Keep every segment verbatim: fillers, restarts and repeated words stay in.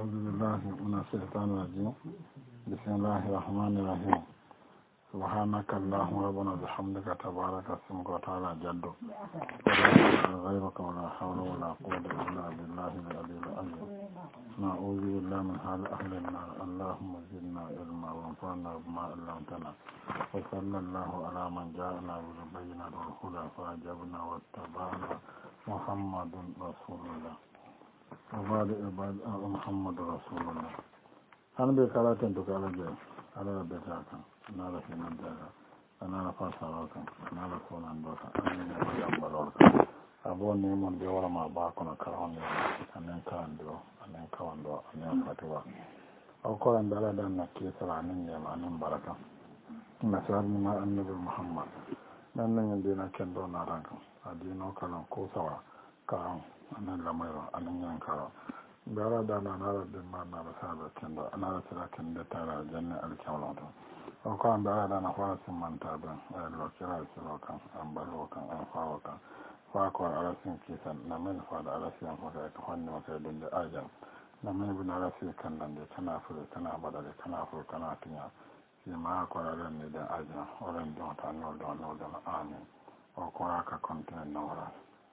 أعوذ بالله من الشيطان الرجيم بسم الله الرحمن الرحيم سبحانك اللهم ربنا بحمدك تبارك اسمك وتعالى جدك ولا إله غيرك ولا حول ولا قوة إلا بالله العلي العظيم نعوذ بالله من حال أهل النار اللهم زدنا علما وانفعنا بما علمتنا وصلى الله على من جاءنا بالبينات والهدى فأجبنا واتبعنا محمد رسول الله وبعد عباد محمد رسول الله أنا بكرة تكالى جاي على بيتك أنا في مدرك أنا فاسرك أنا لكون عندك أنا يجمعك أبوني من بيورا ما باكنا كرهني أنا كاندو أنا كاندو أنا فاتوا أو كلام بلدا نكيس رانين يا أنا بركة مثلا ما النبي محمد من يدينا كندو نارك أدينه كلام كوسوا كلام أنا لما يرى أنا ينكره بارا دانا نارا دما نارا سابا كندو نارا سلا كندو تارا جنة الكولون أو كان بارا دانا فارس من تابا لو كرا سلوكا أمبلوكا أنفاوكا فاكور على سين كيسان نمين فاد على سين فكا كفاني وكيدون دي آجام نمين بن على سين كندن دي تنافر تنابدا دي تنافر كناتنيا فيما أكور على ندى آجام ولن دون تانول دون نول دون آمين وكوراكا كنتين نورا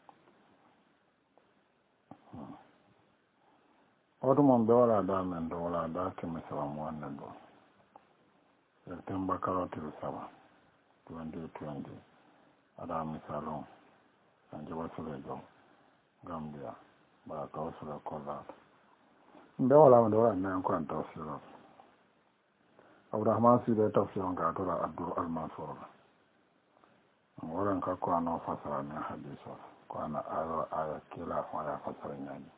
Watu mambe wala da mendo wala da keme sawa mwane do. September karotiri sawa. twenty twenty. Ada misalon. Sanje wasule jo. Gambia. Baraka wasule kola. Mbe wala mendo wala na yankwa ntawsiro. Abdurrahman sile tafsiro nga atola Abdul Al-Mansur. Wala nka kwa na fasara ni hadiso. Kwa na ayo aya kila kwa ya fasara nyani.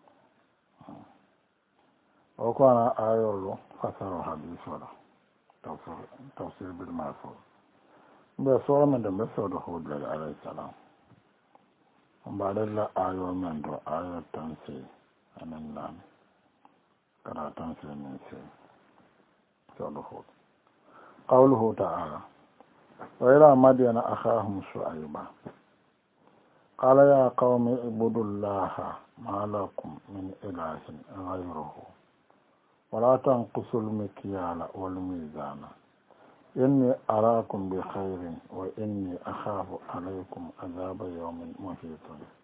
O ko ana ayolo fasaro hadiso la tafsir tafsir bil ma'fur be so men de meso do hudla alayhi salam mbadalla ayo men do ayo tansi anan nan kana tansi men se so do hud qawluhu ta'ala wa ila madyana akhahum shu'ayba qala ya qaumi ibudullaha ma lakum min ilahin ghayruhu ولا تنقصوا المكيال والميزان إني أراكم بخير وإني أخاف عليكم عذاب يوم محيط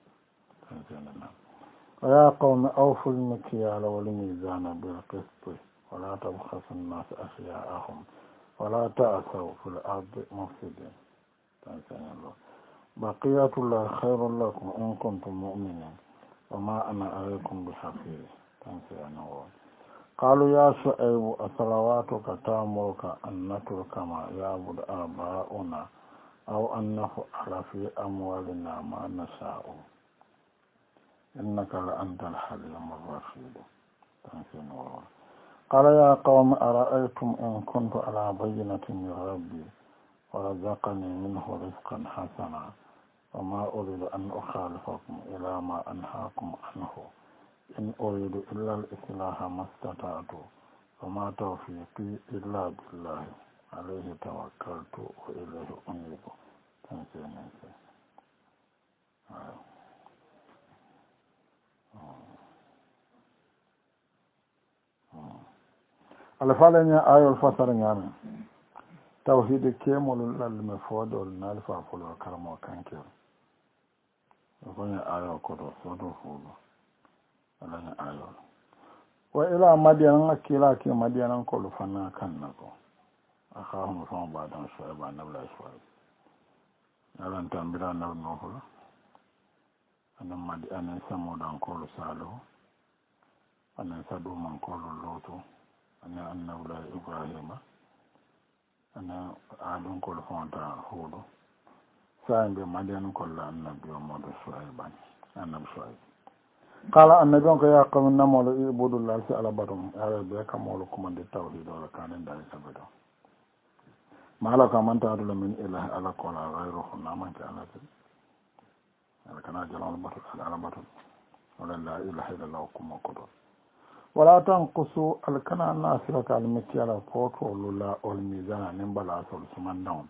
ويا قوم أوفوا المكيال والميزان بالقسط ولا تبخسوا الناس أشياءهم ولا تأسوا في الأرض مفسدين بقية الله خير لكم إن كنتم مؤمنين وما أنا عليكم بحفيظ تنسينا قالوا يا شعيب أصلواتك تأمرك أن نترك ما يعبد آباؤنا أو أن نفعل في أموالنا ما نشاء إنك لأنت الحليم الرشيد قال يا قوم أرأيتم إن كنت على بينة من ربي ورزقني منه رزقا حسنا وما أريد أن أخالفكم إلى ما أنهاكم عنه إن أريد إلا الإصلاح ما استطعت وما توفيقي إلا بالله عليه توكلت وإليه أنيب تنسيني الفعل آية الفصل يعني توحيد كامل للمفوض والنالفة فلو كرم وكانكر وكان آية كده صدو فولو alanya ayo wa ila madiana kila ki madiana ko lu fana kan nako aka hum fa ba dan so ba na bla so alan tambira na no ho anan madiana samo dan ko lu salo anan sadu man ko lu loto anan annabla ibrahima anan adon ko lu fonta hodo sa be madiana ko la annabi mo do so ban annabi so قال النبي يا قوم نمولوا اعبدوا الله على بدم على بك مولو كمان التوحيد ولا كان ذلك بدو ما لك من تعدل من اله على كل غيره نعم كان هذا كان جلال بدر على بدر ولا لا اله الا الله كما قدر ولا تنقصوا الكنا الناس لك المكيال فوتو لولا الميزان نبلا سول سمان دون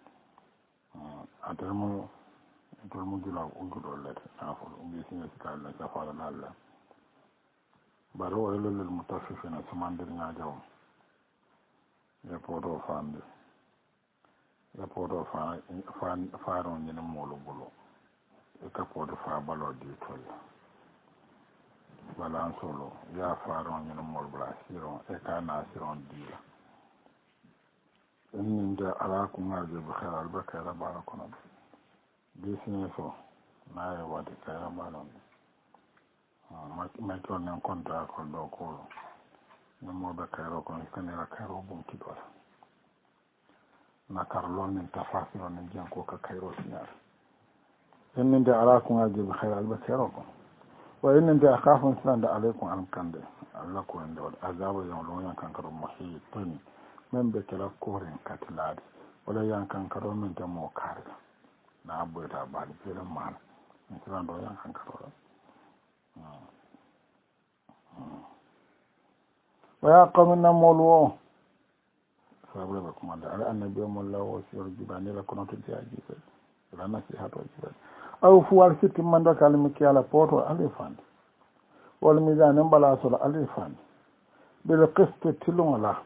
اتمو to mu jula ugudo let afol umbi singa sikala la safara nalla baro waylu lil mutaffifina sumandir ñajaw ya poto fande ya poto fa fa faron ñene molu bulo e ka poto fa balo di tol balan solo ya faron ñene molu bla siron e ka na siron di en nda ala ko ngarje be xelal ba kala bala ko non business o na e wadi kala balon ma ma to nan kontra ko do ko no mo be kala ko kan era karo bum ti do na karlon min tafasir on jan ko ka kayro sinar en nda ala ko ngarje be xelal ba kero ko wa en nda akhafun sanda alaykum an kande Allah ko en do azaba yon lo yan kan karo mahitun men be kala koren katilade wala yankan karo men te mo karga na boyta baali fere mal en do yankan karo wa ya qawmina molu sabule ba kuma da annabi mullah wa sir jibani la kono to jaaji fe la nasihato jibe aw fu wal sitti mando kalmi kala poto alifan wal mizan bala sul alifan bil qist tilunga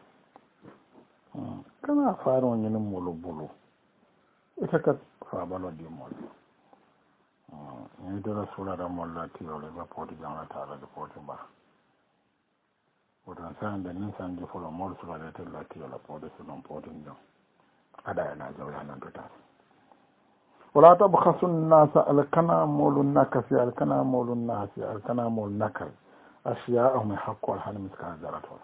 kana faaro ñene molo bolo ita ka fa balo di molo ni de la sura da molla ti ole ba poti jangla tara de poti ba odan san de nin san de folo mol sura de te la ti ole poti su non poti ndon ada na jawla nan to ta wala tabkhasu an-nasa al-kana mulu nakasi al-kana mulu nasi al-kana mulu nakal ashya'ahum haqqu al-halim ka zarato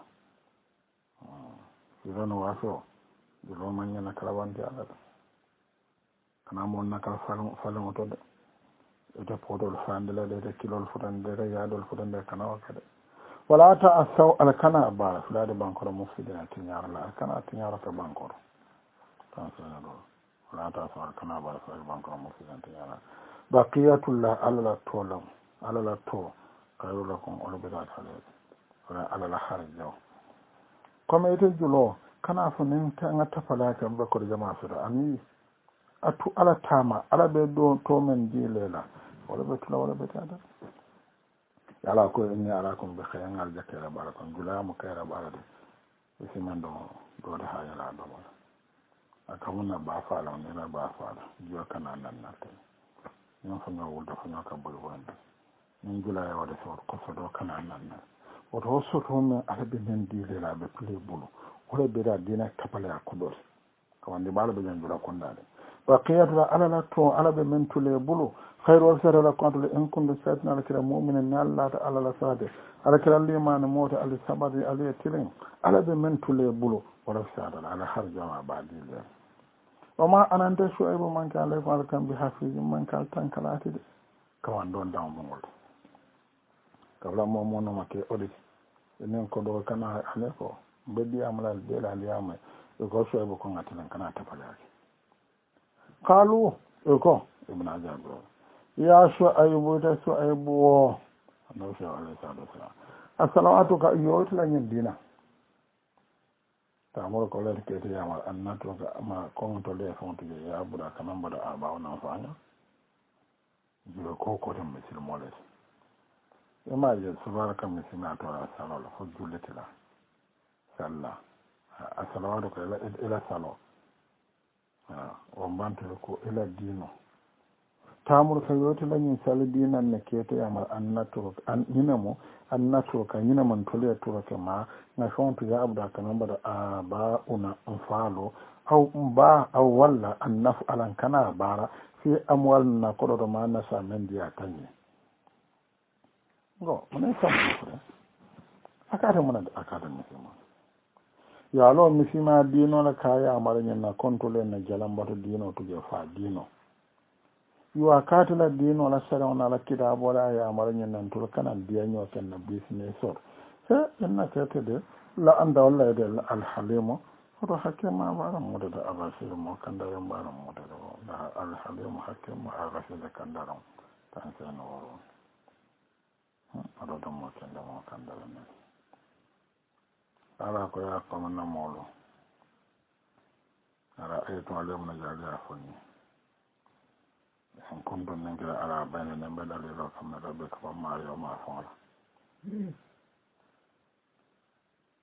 idan waso dilo manya na kalawanti ala kana mon na kala falon falon to de ete podol fandela de kilol futan de yaadol futan de kana wakade wala ta asaw al kana ba fulade bankoro mufsidina tinyara la kana tinyara ka bankoro tan sana do wala ta asaw al kana ba fulade bankoro mufsidina tinyara baqiyatullah ala tolam ala to kayo lakum ulubida tale wala ala harjo comme ete julo kana fo nin tanga tafala kan ba ko jama fira ami atu ala tama ala be do to men dilela wala be tula wala be tada yala ko ni ala ko be khayal jakera barakon jula mu kayra barade isi man do do de hayala do wala akamuna ba fala ni na ba fala jiwa kana nan natte non fa nga wuldo fa nga ka bul wanda ni jula ya wala so ko so do kana nan nan woto soto men ala be men dilela be tule bulu wala be da dina kapale akudor kawande bala be jangura kondade baqiyatu ala la to ala be men tule bulu khairu wa sara la qantu in kuntum satna la kira mu'minin alla ta ala la sade ala kira liman mota al sabari al tilin ala be men tule bulu wala sada ala harja ma badile wa ma ananta shuaibu man kan la fal kan bi hafizin man kan tankalati de kawan don daw mo ngol kabla mo mo no make audit enen ko do kana ane ko beddi amala de la liyama e ko shuaibu ko ngatilan kana tapalaki qalu e ko ibn ajab ya shuaibu ta shuaibu no sha Allah sallallahu alaihi wasallam as-salawatu ka yotla nyen dina ta mo ko le ke te yama annato ka ma ko to le fon to ya bura kana mbada aba ona fanya juro ko ko tan misil molet e ma je subhanaka misina to sallallahu fu juletila salla as-salawatu ka ila ila salo ah o mbante ko ila dino tamur ka yoti lañin sali dinan ne kete yama annato an nyinamo annato ka nyinaman tole to ka ma na fontu ya abda kana bada a ba una falo au ba au walla annaf alan kana bara fi amwal na kodo ma na sa men dia tanye go mun sa mun akata mun da akata mun ya lo mi sima dino la kaya amara na kontole na jalambato dino to je fa dino yuwa katila dino la sarawna la kitabo la ya amaranyen nan tul kana biya nyo ken na business or se inna kete de la anda wala de al halimo to hakema bara mo de abasir mo kanda yam bara mo de da al halimo hakema abasir de kanda ron tan se no woro ado do mo kanda mo kanda ne ala ko ya ko na molo ara ayto alem na jaga fonni en kon don ngira ala bayna ne mbedal ro kam na be ko ma yo ma fon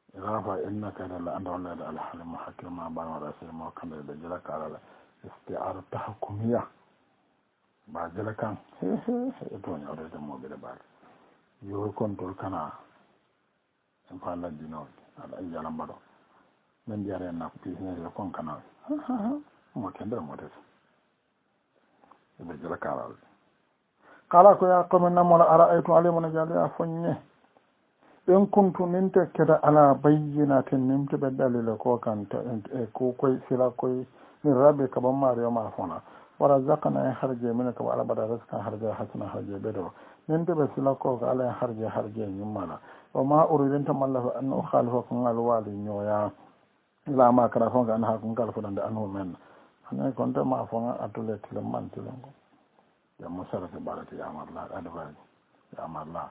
rafa innaka la anda wala al halim hakim ma ba wala sai mo kan da jira karala isti'ar tahkumiya ba jira kan he he to ne da mo be da ba yo control kana en fa la dino ala yalla mbado men jare na pi ne kon kana mo kende mo des be jira karala kala ko ya ko men namola ara aytu alimuna jali a fonye en kuntu ninte keda ala bayyinatin nimte be dalile ko kan ta e ko koy sila koy ni rabbe ka ba mariyo ma fona wala zakana harje min ka ala bada raskan harje hasana harje bedo ninte be sila ko ka ala harje harje nyumala o ma uridin tamallahu an ukhalifakum al wali nyoya la ma kara fon kan ha kun kala fodande anu men ne konta ma fon atule tileman tilengo ya musara ke barati ya amarla advance ya amarla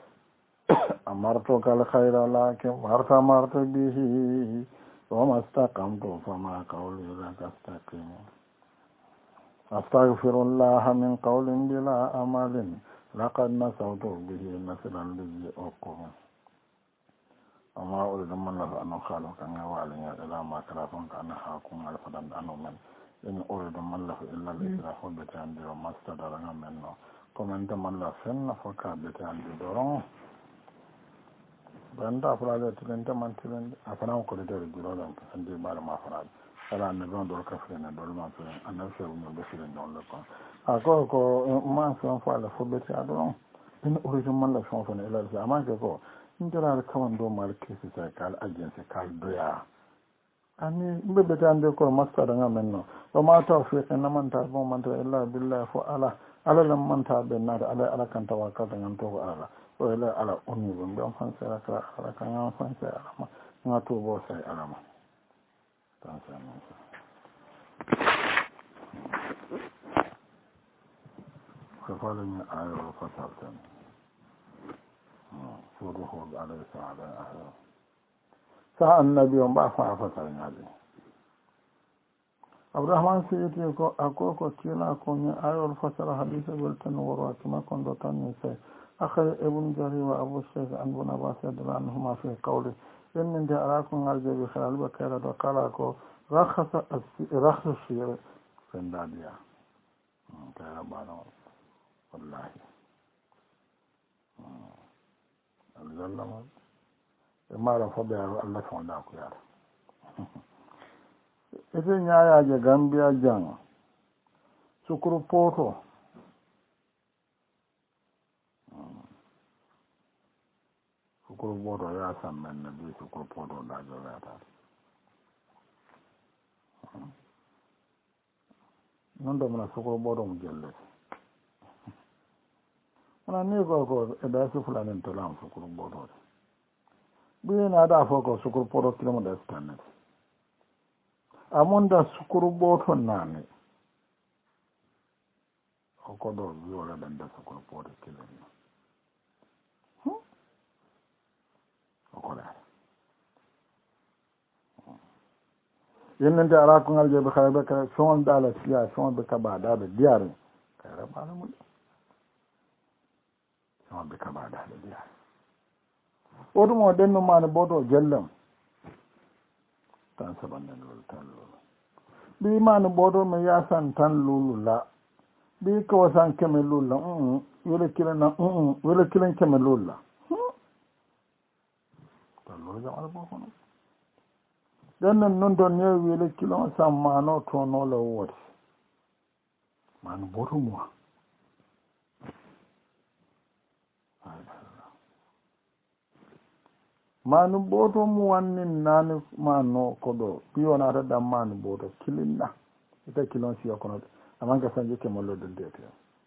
أمرتك الخير لكن مرت مرت به وما استقمت فما قولي لك استقيم أستغفر الله من قول بلا أمل لقد نسوت به مثلا الذي أقوم وما أريد من الله أن أخالف أن يوالي إلى ما كرافنك أن أحاكم على فدن أنه من إن أريد من الله إلا الإسراف بتعندي وما استدرنا منه كمنت من الله فن فكا بتعندي درون banda afraade tilente man tilende afana ko de dere jurolam andi mala ma afraade ala ne don do ka fene do ma fene ana fe mo be fene don le ko ako ko ma so fa la fo be ta don in origin man la so fa ne la sa ma ko indira ka wan do mal kesi sa kal agency kal doya ani be be tan de ko masta da ngamen no o ma tawfiq na man ta bo man ta illa billahi fo ala ala lam man ta be na ala ala kan tawakkal da ngam to ala wala ala onni bon don fan sera kala ala kan an fan sera ma ma to bo sai ala ma tan sa no ko fala ni ayo fasaltan so do ho ala sa'ala ahla sa annabi on ba fa fasal nyaade Abraham sayyidi ko akoko kila ko ni ayo fasal hadith wal tanwar ma kon do tan ni sai أخي ابن جري وأبو الشيخ عن بن عباس رضي الله عنهما في قوله إن من جاءكم الجبي خلال بكيرة وقالكم رخص رخص الشيء فنداديا كيرا بانا والله الظلم ما رفض الله فنداك يا إذا نيا يا جامبيا جان سكرو بوتو sukuru bodo ya san men na bi sukuru bodo da jora ta non do mona sukuru bodo mu jelle ona ni ko ko e da su fulani to lam sukuru bodo bi na da fo ko sukuru bodo kilo mo da stanne amonda sukuru bodo nane ko do bi wala dan da sukuru bodo kilo yennente ala ko ngal jebe xale be ka son dala siya son be ka ba da be diar ka ra bala mu son be ka ba da be diar odu mo den no mane bodo jellam tan saban den lol tan lol bi mane bodo me yasan tan lulu la bi ko san keme lulu la mm wala kilan na mm wala kilan keme lulu la tan lol jam ala bo kono den non don ne wele kilo samma no to no lo wori man boto mo man boto mo wanni nan mano ko do piona ta dam man boto kilinna ita kilon si ko no amanga sanje ke mo lo den dete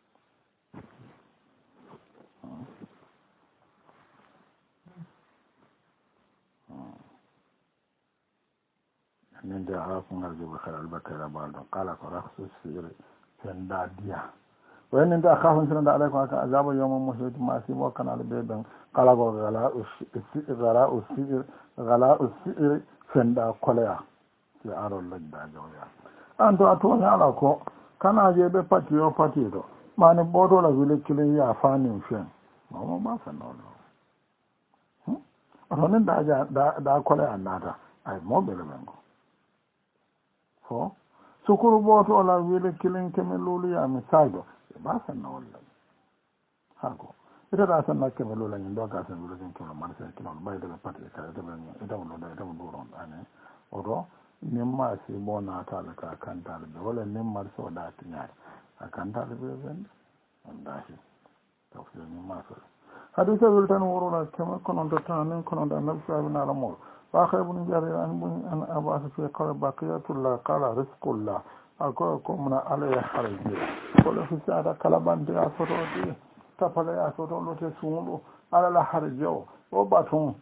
من دعاكم أرجو بخير البكر بعد قال فرخص السير فندا ديا وين انت أخاف ان سند عليكم عذاب يوم محيط ما سيب وكان على بيبن قال غلاء السير غلاء السير غلاء السير فندا كليا في أرو لجدا جويا أنت أتوني على كو كان أجيب باتيو باتيو ما نبودو لا ويلي كلي يا فاني فين ما ما فنولو otonin da ja da da kole annata ay moɓele men ko fo sukuru boto la wile kilin keme luluyami sajo e ba sanna walla hako itata sanna keme lulañi do ga sen wulakin kilo marché kilon ɓaydeɓe pati ka iteɓe iteɓe luɗo iteɓe duron ani oto nimma si bo natale ka kantale ɓe walla nimmar so da tiñare a kantale ɓe wende wallahi tawfiyo nimma so hadisa wel tan worora keme kononto tan nin kononto annabi sahabina alamol وآخر ابن جرير أن أبعث في قال بقية الله قال رزق الله أقول من عليه حرج قل في ساعة كلبان دي أسرو دي تفل أسرو لتي سونو على الحرج وباتون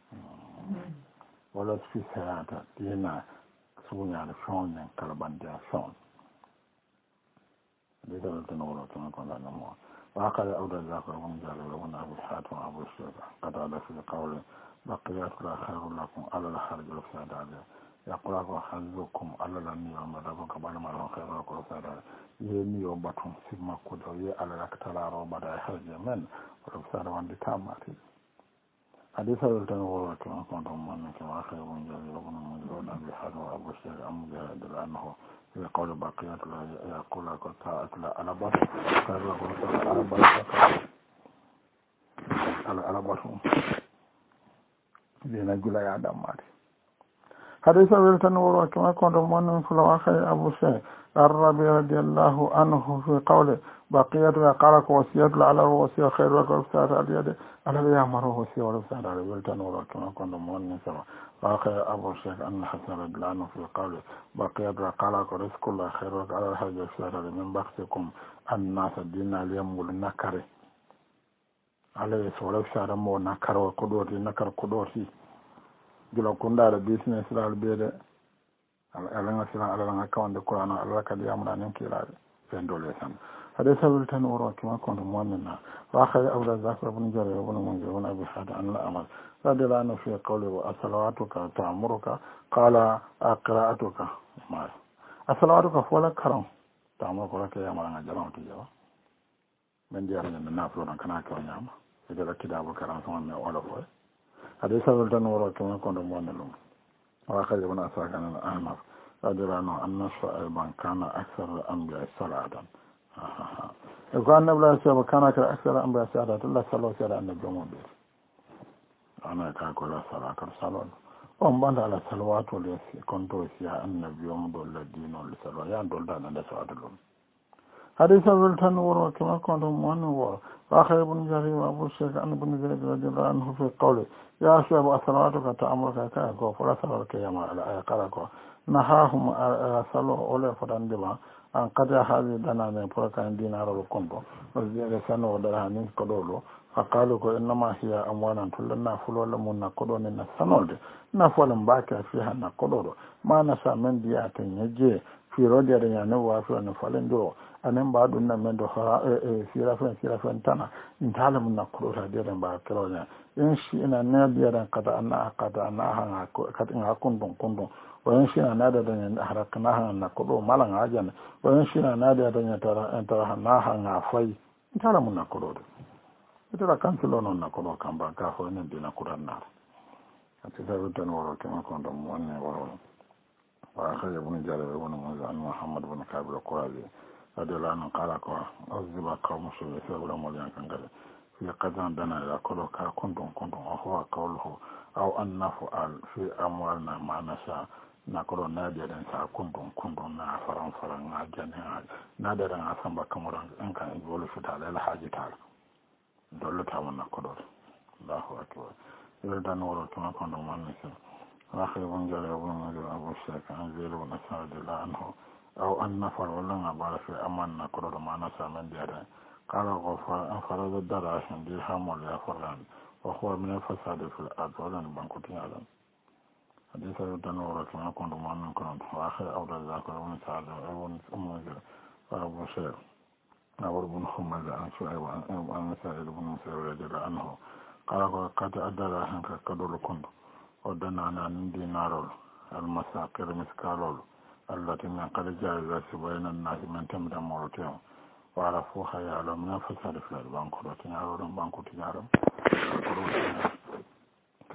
ولا في ساعة دينا سوني على شون كلبان دي أسرو دي دولة نورو تنكون لنا مو وآخر أود ذاكر ابن جرير وابن أبو حاتم وأبو الشيخ قد على في قول بقيات لا خير لكم على الحرج والفساد عليه يقول لكم حظكم على النية ومدابك بعد ما لهم خير لكم والفساد عليه يني وبطن سيما كدو يه على الاكتلار وبدا حرج من والفساد واندي تاماتي حديثة يلتني وروك وكنتم من كما خير من جزيل وبن مجرون أبي حد وأبو الشيخ أم جهد لأنه يقول بقيات لا يقول لكم طاعت لا على بطن خير لكم على بطن على بطن dina gula ya dammati hadisa weltan woro kama kondo mon fulawa khay abu shay ar-rabi radiyallahu anhu fi qawli baqiyatu qala ko wasiyatu ala wasiya khairu wa sa'ata al-yad ala ya maru wasiya wa sa'ata weltan woro kama kondo mon sama wa khay abu shay an hasan radiyallahu fi qawli baqiyatu qala ko rizqullah khairu wa ala hajja sa'ata min baqtikum an-nas dinna liyamul nakare alaye sowla sara mo nakaro ko ɗoti nakar ko ɗoti gila kundaɗo business lal ɓeede alaga sila alaga kawande kurano alaga kadi yamuɗa nen kiiraɓe ɓen dole tan haɗe sawil tan woro kima konto momina wa khay abda zakar bun jare bun munzir bun abi hada an la amal radiyallahu anhu fi qawli wa asalawatuka ta'muruka qala qira'atuka ma asalawatuka fola karam ta'muruka ke yamara nga jaram to jawa men diara ne na flo kana ko nyama e de kitabu karam so me wala fo ade sawol tan woro to ko do mon lum wa khaji wana sa kana ahmad radiyallahu anhu anna ban kana aksar anbiya salatan e ko annabi la sa kana ka aksar anbiya salatan la sallallahu alaihi annabi mo be ana ka ko la salatan salon on banda la salawatu le konto sia annabi mo do la dino le salwa ya do da na salatu حديث ولتن ورو كما كنت مؤمن ورو وآخر ابن جرير وأبو الشيخ عن ابن زيد رضي الله عنه في قوله يا شعب أصلواتك تأمرك كأكو فلا صلواتك يا ما على كأكو نهاهم صلوا أولى فرندما أن قد هذه دنا من فرق عن دينار الكندو وزيادة سنة ودرهانين كدولو فقالوا إنما هي أموالا تلنا فلو لمن نقدون السنود نفول باكا فيها نقدون ما نسى من ديات يجي في رجع يعني وافي نفلندو anen ba dun nan do ha e sira fen sira fen tana in tala mun nakko ta de ba kero nya in shi ina na biya dan kada anna kada anna ha kada in hakun don kundon wayan shi na da dan harakna ha nakko do malan ajan wayan shi na da dan tara tara na ha na fai in tala mun nakko do ita da kan tulo non nakko do kan ba ka ho ne dina kuran na ati da rutan woro kan ko don wannan woro wa akhay ibn jarir ibn muhammad ibn kabir qurazi adela no kala ko azba qawmu sulu sabra mo yan kangale fi qadan dana la ko ka kondon kondon o ho qawluhu aw annafu al fi amwalna ma nasha na ko na de den sa kondon kondon na faran faran na jane na de ran asamba kamuran an kan golu futa la haji tal dollo tamana ko do Allahu akbar ila dan woro tuma kondon man ni sa akhi won jale won ma abu shaka an zero na sa de la anhu أو أن نفر ولا نبار في أمان نقرر ما نسى من ديره قال غفر أن فرض الدار عشان درهم ولا فران وهو من الفساد في الأرض ولا نبانكو تيالا حديث الدنورة كما كنت مؤمن كنت وآخر أولى ذاكر ومن سعد ومن أمجر وأبو شير أبو بن حمد عن شعيب وعن سعيد بن مسير رضي الله عنه قال قد أدى لهم كدول كنت ودنا عن دينار المساقر مسكالول التي من قد جاءت بين الناس من تمد مرتين وعرفوها يعلم من فساد في البنك وتنعرض بنك تجارة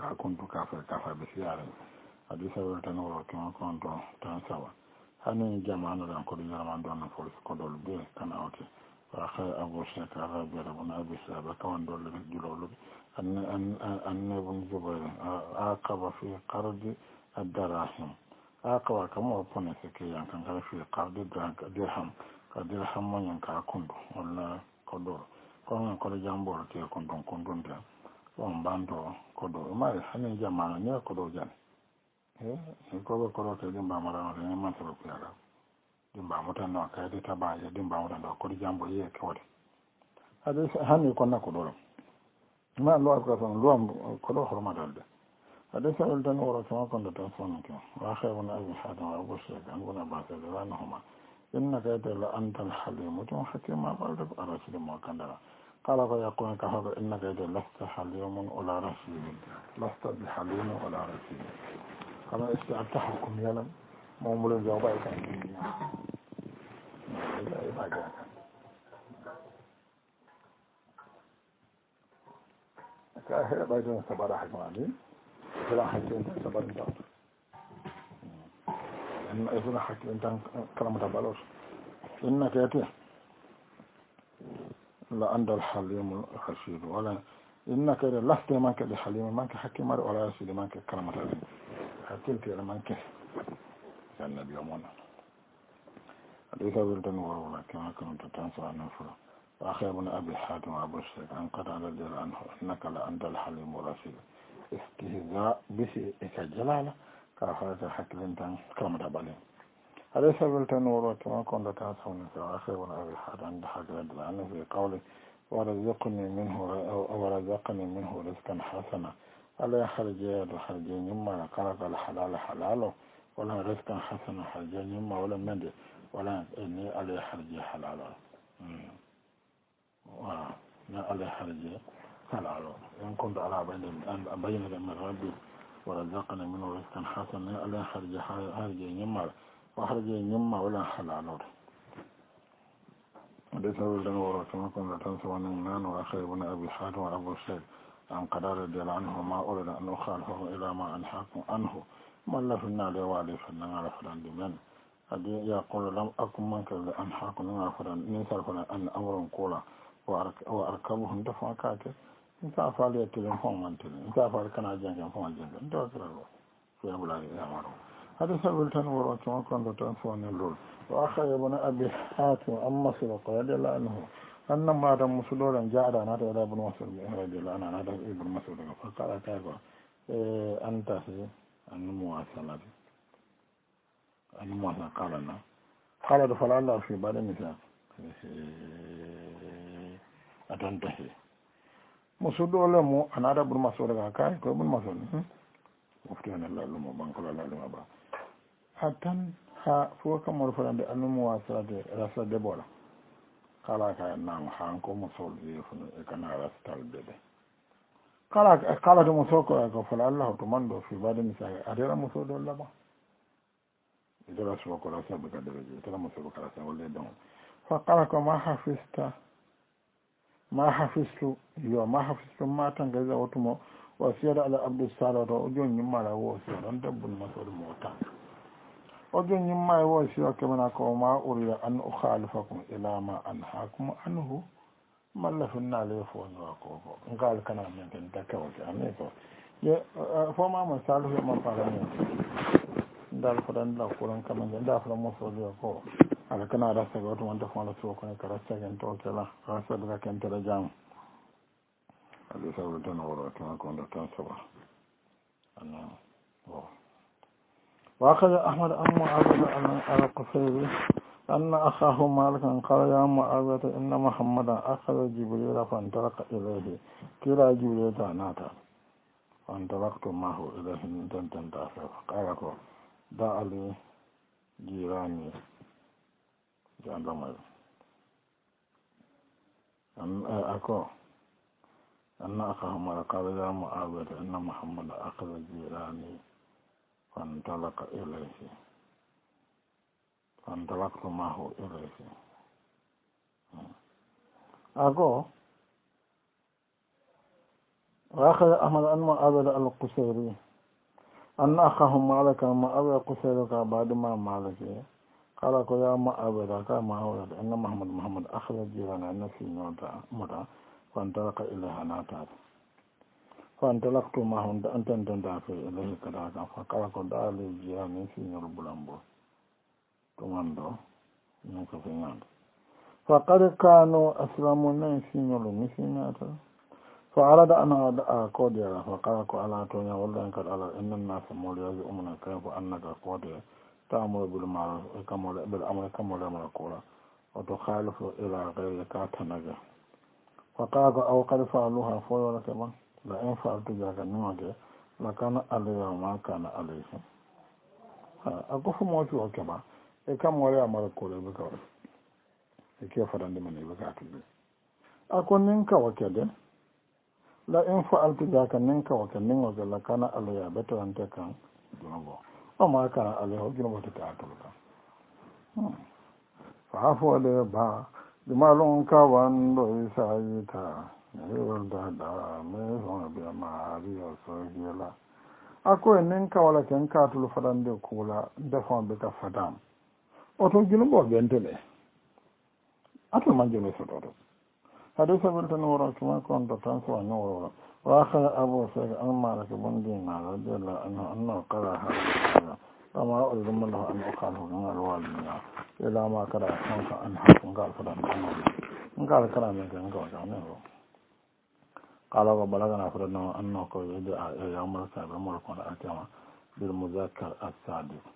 ka kuntu ka fa ka fa be siyaare hadisa wala tan wala kema konto tan sawa hani jama'an da ko da man don ko ko dol be kana ote wa khay abu shaka rabi rabuna abi saba kawan dol le julolu an an an ibn zubayr aqaba fi qardi ad-darahim aqwa kama opone se ke yan kan fi qardi dirham ka dirham mo yan ka kundu wala ko do ko ngan ko jambo te kundu kundu de on bando ko do ma hani jama'an ne ko do jan eh ko ko ko te dimba mara ne man to ko yara dimba mota no ka de tabaje dimba mota do ko jambo ye kewde hade hani ko na ko do ma lo ko son lo ko do horma dalde hade sa uldan woro ko ko do tan son ko wa khayrun abi hadan wa abu shaykh an gona ba ta da huma innaka la antal halim to hakima balda arasul mo kandara قال فيقول كهذا إنك إذا لست حليم ولا رشيد لست بحليم ولا رشيد قال استعتحكم يلم مومول الجوابات لا يبقى كاهل بايدون سبارة حكمانين فلا حكي انت سبارة انت إن إذن حكي انت كلمة بالوش إنك يتيه لا عند الحليم الرشيد ولا إنك إذا لست مانك بحليم مانك حكي مر ولا رشيد مانك كلمة بالوش حكيلك إلى مانك يا النبي أمونا حديث أبي الدن ورولا كما كنت تنسى عن نفسه وأخي ابن أبي حاتم وأبو الشيخ أن قد على الجل عنه إنك لأنت الحليم الرشيد استهزاء به إكجلالة كافرة حكي لنتان كلمة بالوش حديث أبي الدن ورولا كما كنت تنسى عن نفسه وأخي ابن أبي حاتم عند حكي لنتان عنه في قوله ورزقني منه ورزقني منه رزقا حسنا ألا خرجي خرجي مما قرق الحلال حلاله ولا رزقا حسنا خرجي مما ولا مندي ولا إني عليه خرجي حلاله ولا عليه خرجي حلاله إن كنت على بين بين من ربي ورزقني منه رزقا حسنا ألا خرجي خرجي مما وخرجي مما ولا حلاله ليس ولدن ورثنا كنا تنسوا من وأخي ابن أبي حاتم وأبو الشيخ عن قدار رضي الله عنه ما أريد أن أخالفه إلى ما أنهاكم عنه ما لفنا لوالي فلن أعرف لن بمن هذه يقول لم أكن منك لأنهاكم فلن نسأل فلن أن أمر قولا وأركبهم دفع كاكي انت أفعل يتلم فهم من تلم انت أفعل كان أجنك فهم أجنك انت أكرر في أبلا يأمره هذا سبيلتان ورثنا كنا تنسوا نلول وأخي ابن أبي حاتم أما سبق رضي الله عنه أن ما دام مسلولا جاء لنا إلى ابن مسعود رضي الله عنه هذا ابن مسعود فقال كيف أنت في المواصلة المواصلة قال لنا قال فلعل في بعض النساء أتنتهي مسلولا مو أنا هذا ابن مسعود كاي ابن مسعود مفتين الله لما بنقول الله لما با أتن ها فوق مرفلان دي أنو مواصلة رسل دبولا kala ka nan han ko mo sol yi fu e kana rastal bebe kala kala to mo soko ko fala Allah to mando fi bade mi sai adera mo so do laba idara so ko rasa be ka de je tala mo so ko rasa wolle don fa kala ko ma hafista ma hafistu yo ma hafistu ma tanga za otumo wa siyada ala abdus salatu o jonni mala wo so don dabbul mo so mo ta وجن ما يوشي كمنا كوما أريد أن أخالفكم إلى ما أنهاكم عنه ما لفنا لي فون وكوكو قال كنا من كنت كوكي أميكو فما مساله ما فعلني دال فرن لا كورن كمان دال فرن مفروض يكو على كنا راسك وتو أنت فون لسوق كنا كراسك أنت وكلا راسك لك أنت رجام هذا سبب تنور كما كنت تنسوا أنا وأخذ أحمد أم معاوية على القصير أن أخاه مالك قال يا معاوية إن محمدا أخذ جبريل فانطلق إليه كلا جبريل ناتا فانطلقت معه إليه من تنتاسى فقال دع لي جيراني جاندمر أن أكو أن أخاه مالك قال يا معاوية إن محمدا أخذ جيراني فانطلق إليه فانطلقت معه إليه أقول وأخذ أحمد أن معاذ القشيري أن أخاه مالك معاذ القشيري بعد ما مالك قال يا معاذ كما هو أن محمد محمد أخذ جيران نفسي متى فانطلق إليها ناتات فانطلقت معهم أنت تنتهي إليه كذاك فقال قد علي جيران نفسي البلامبو تماندو نكفيان فقد كانوا أسلموا نفسي نفسي فأراد أن أقود يرى فقال على تونيا والله قد على إن الناس مولي يزعمون كيف أنك قود تأمر بالمعروف بالأمر كما لم يقول وتخالف إلى غيرك تنجح فقال أو قد فعلوها فوي كما لئن فعلت ذاك نمك لكان علي وما كان عليه أقف موتي وكما كم ولا أمر كل بكور كيف فدان من يبكاتي أكون نك وكذا la in fa'altu zaka ninka wa kan ninka la kana alaya beto ante kan dunugo o ma kana alaya o gino bota ta tulka fa afo de ba di malon ka wando isaita ne wanda da me ho be ma ri o so gela ako ninka wala kan ka tulu fadan de kula da fon be ka fadam o to gino bo bentele ato manjelo so do حديث بلتن ورا كما كنت تنسوا نورا وآخر أبو سيد أن مالك بن دينار رضي الله عنه أنه قرأ هذا وما أعلم له أن أخاله من الوالدين إلى ما قرأ أنك أنحكم قال فلان قال كلامك أنك وجعنه قال وبلغنا فرنا أنه قد يدعى يوم السابع ملك الأكامة بالمذكر الصادق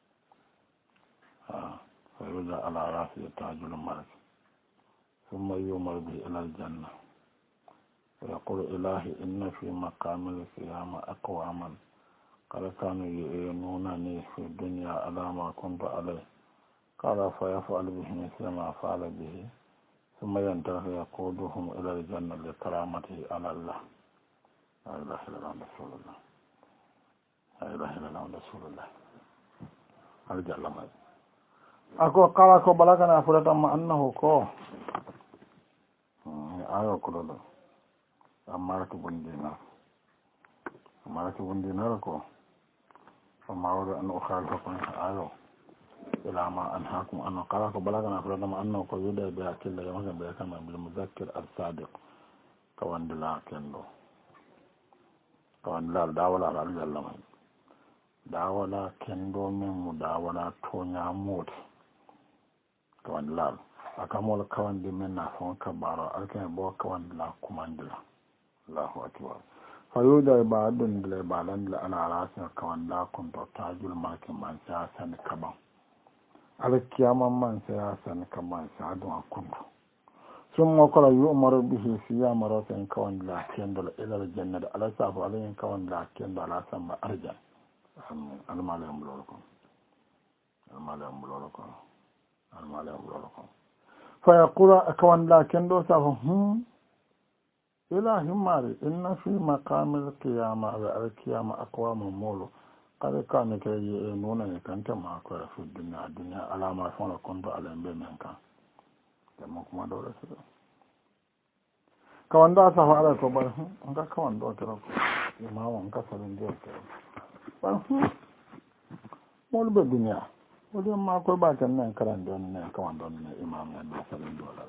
فيوجد على رأسه تاج الملك ثم يؤمر به إلى الجنة ويقول إلهي إن في مقام القيامة أقواما قال كانوا يؤمنونني في الدنيا على ما كنت عليه قال فيفعل به مثل ما فعل به ثم ينتهي يقودهم إلى الجنة لكرامته على الله لا إله إلا الله رسول الله لا إله إلا الله رسول الله أرجع لما أقول قال أكو بلغنا فرطا أنه كو ayo ko do amma to bondina amma to bondina ko amma wala an ukhal hakon ayo ila ma an hakum an qala ko balagana ko dama anno ko yude be akilla ya maga be kama bil muzakkir as-sadiq kawandila kendo kawandila dawala al jallama dawala kendo men mu dawala to nya mut kawandila akamola kawandi men na fon kabaro alkan bo kawandila kumandila Allahu akbar fayuda ba dun le balan la ana rasin kawanda kun to tajul makin man sa san kaban alkiyama man sa san kaban sa dun kun sun makala yu umar bihi siya maratan kawandila kendo ila aljanna ala safu alayhin kawandila kendo ala sama arjan almalam buloko almalam buloko almalam buloko فيقول أكوان لكن دو سافهم إلهي ماري إن في مقام القيامة والقيامة أقوام مولو قد كان كي يؤمنون يكنت معك في الدنيا الدنيا على ما فعل كنت على بمنك كما دولة سيدة كوان دا سافا على كبار أنك كوان دو ترك ما هو أنك سلين دي ترك مولو بالدنيا wani ma akwai bakan nan karan don ne kawan don ne imam ne da salin dole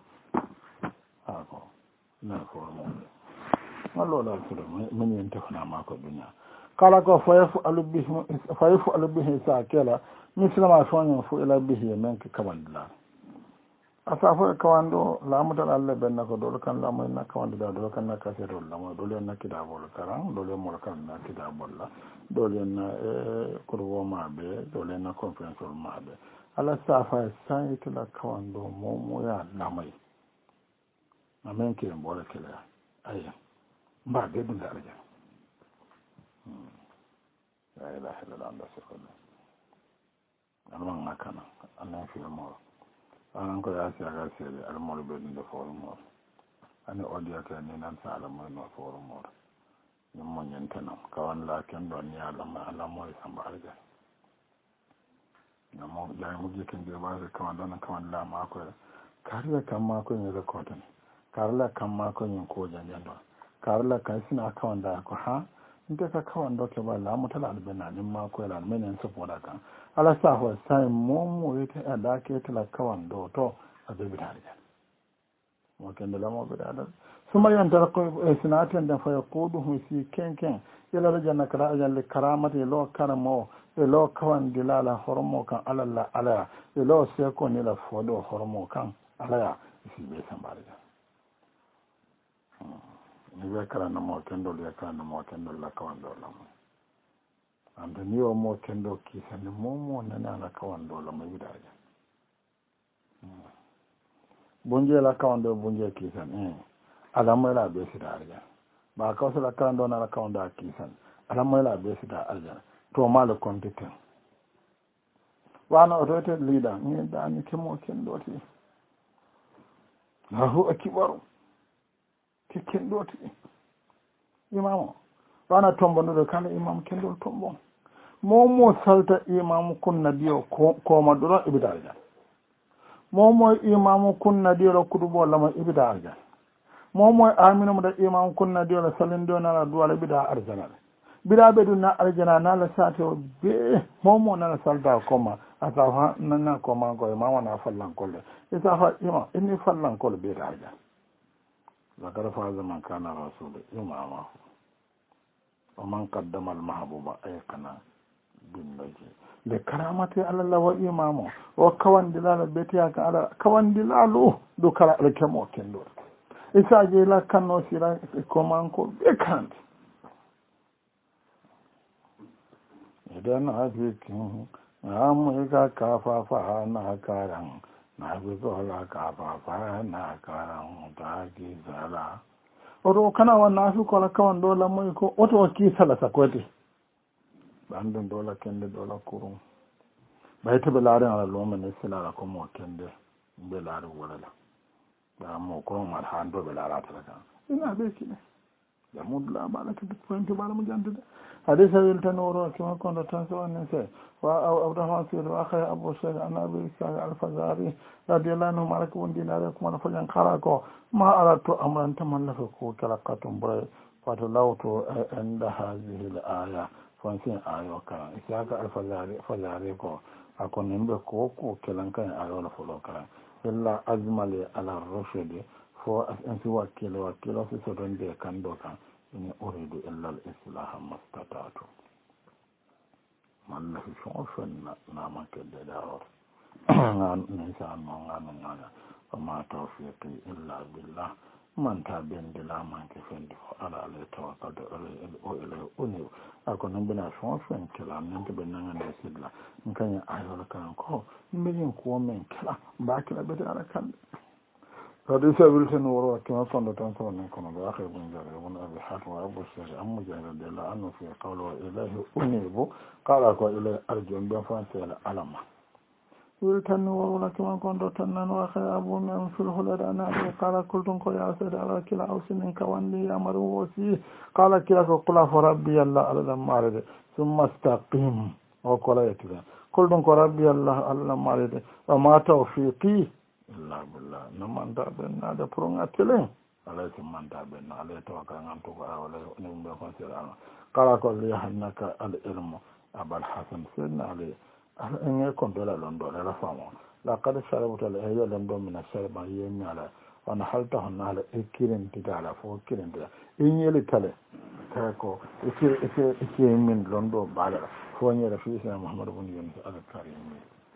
hako na ko mu wallo la su mun yin tafna ma ko dunya kala ko fayafu albihi fayafu albihi sakela mislama sonyo fu ila bihi men ka kawan dala asafa kawan do la mutal Allah ben ko do kan la moy na kawan do do kan na ka se do la mo do le na kidabol karan do le mo kan na kidabol la dole na kurwo mabe dole na conference mabe ala safa sai tula kawando mo mo ya namai amen ke mbole kele aya ba be dun da arja la ilaha illa allah subhanahu alman makana annan fi mo anan ko ya siya ga sele al mo be dun da fo mo ani audio ke ni nan sa ala mo no fo mo mo nyantana kawan la ken don ya la ma la moy samba arja na mo la mo je ken de ba kawan don kawan la ma ko karla kam ma ko ni rekodan karla kam ma ko ni ko jan jan karla kan sina kawanda ko ha inte ka kawando ke ba la mutala albena nin ma ko la menen support kan ala sa ho sai momo yete ada ke tala kawando to abe bidari mo ken de la mo bidada suma yan dara ko sinatan da fa yaquduhu si ken ken ila rajanna kara ajal karamati lo karamo e lo kawandi la la hormo kan ala la ala e lo se ko ni la fodo hormo kan ala ya si be sambare ni be kala na mo kendo le kala na mo kendo la kawando la mo ande ni o mo kendo ki san mo mo na na la kawando la mo bidada bunje la kawando bunje ki san eh ala mo la be sidariya ba ka so la kawando na la kawando ki san ala mo la be sidariya to ma le compétent wana autorité leader ni da ni kemo kendo ti lahu akibaru ke kendo ti imam wana tombo no kala imam kendo tombo momo salta imam kunna dio ko ma dura ibidalja momo imam kunna dio kudubo lama ibidalja momo amina mo da imam kunna dio la salindo na la duwala bida arjana bida be dun na arjana na la sato be momo na la salta koma atafa nana koma ko imam na fallan kolle isa fa imam inni fallan kolle be arjana zakara fa zaman kana rasul imama wa man qaddama al mahbuba ayqana bin naji le karamati ala la wa imamu wa kawandilala betiya ka ala kawandilalu do kala le kemo kendo isa je la kanno sira ko manko be kan idan hakikin amu ga kafa fa na karan na bi zo la kafa fa na karan ta gi zala oto kana wannan su ko la kawan dola mai ko oto ki sala sakwati bandun dola kende dola kurun bai ta belarin ala loma ne sila ko mo kende belarin wala ba mo ko mal hando belara ta kan ina be ki da mudla ba la ta point ba la mu jande hadisa yul tanoro kuma ko da tan so ne se wa abraham fi wa akhay abu shaykh anabi sa al-fazari radiyallahu anhu malaka won dinare kuma na fajan khara ko ma aratu amran tamallaka ko kala katum bay fatulawtu inda hadhihi al-aya fonsin ayo kan isaka al-fazari fazari ko akon nimbe ko ko kelan kan ayo la folo kan illa azmali ala rushdi fo ansi wakilo wakilo fi sodonde kan do kan ini uridu illa al-islah mastata'tu man la shofan na ma ke da dawo ngan ne sa no ngan ngan ma tawfiqi illa billah man ta ben de la man ke fendi ala ala tawakkal ala o ila uni ako nan bina shofan kala nan to ben nan da sidla kan ya ayo kan ko min ko men kala ba kala be da kan حديث أبي النور كما صنع تنصر منكم بآخر بن جرير بن أبي حاتم وأبو الشيخ أم مجاهد رضي الله عنه في قوله إليه أنيب قال إليه أرجو بفانت الألم ولت النور كما كنت تنن وأخي أبو من في الخلد أنا قال قلت يا سيد على كلا أوس منك وأني أمر وسيه قال كلا قل فربي الله على المعرض ثم استقيم وقال يتبع قلت ربي الله على المعرض وما توفيقي illa billah no manda ben na da purun atelen alay to manda ben na alay to ka ngam to wala ni mbe ko sira kala ko li hanaka al ilmu abul hasan sunna ali en ko dola londo la famo la qad sharabta al ayya londo min sharba yemi ala wana halta honna ala ikirin tidala fo kirin da in yeli tale ta ko ike ike ike min londo bala fo nyere fi sa muhammad ibn yunus al-karim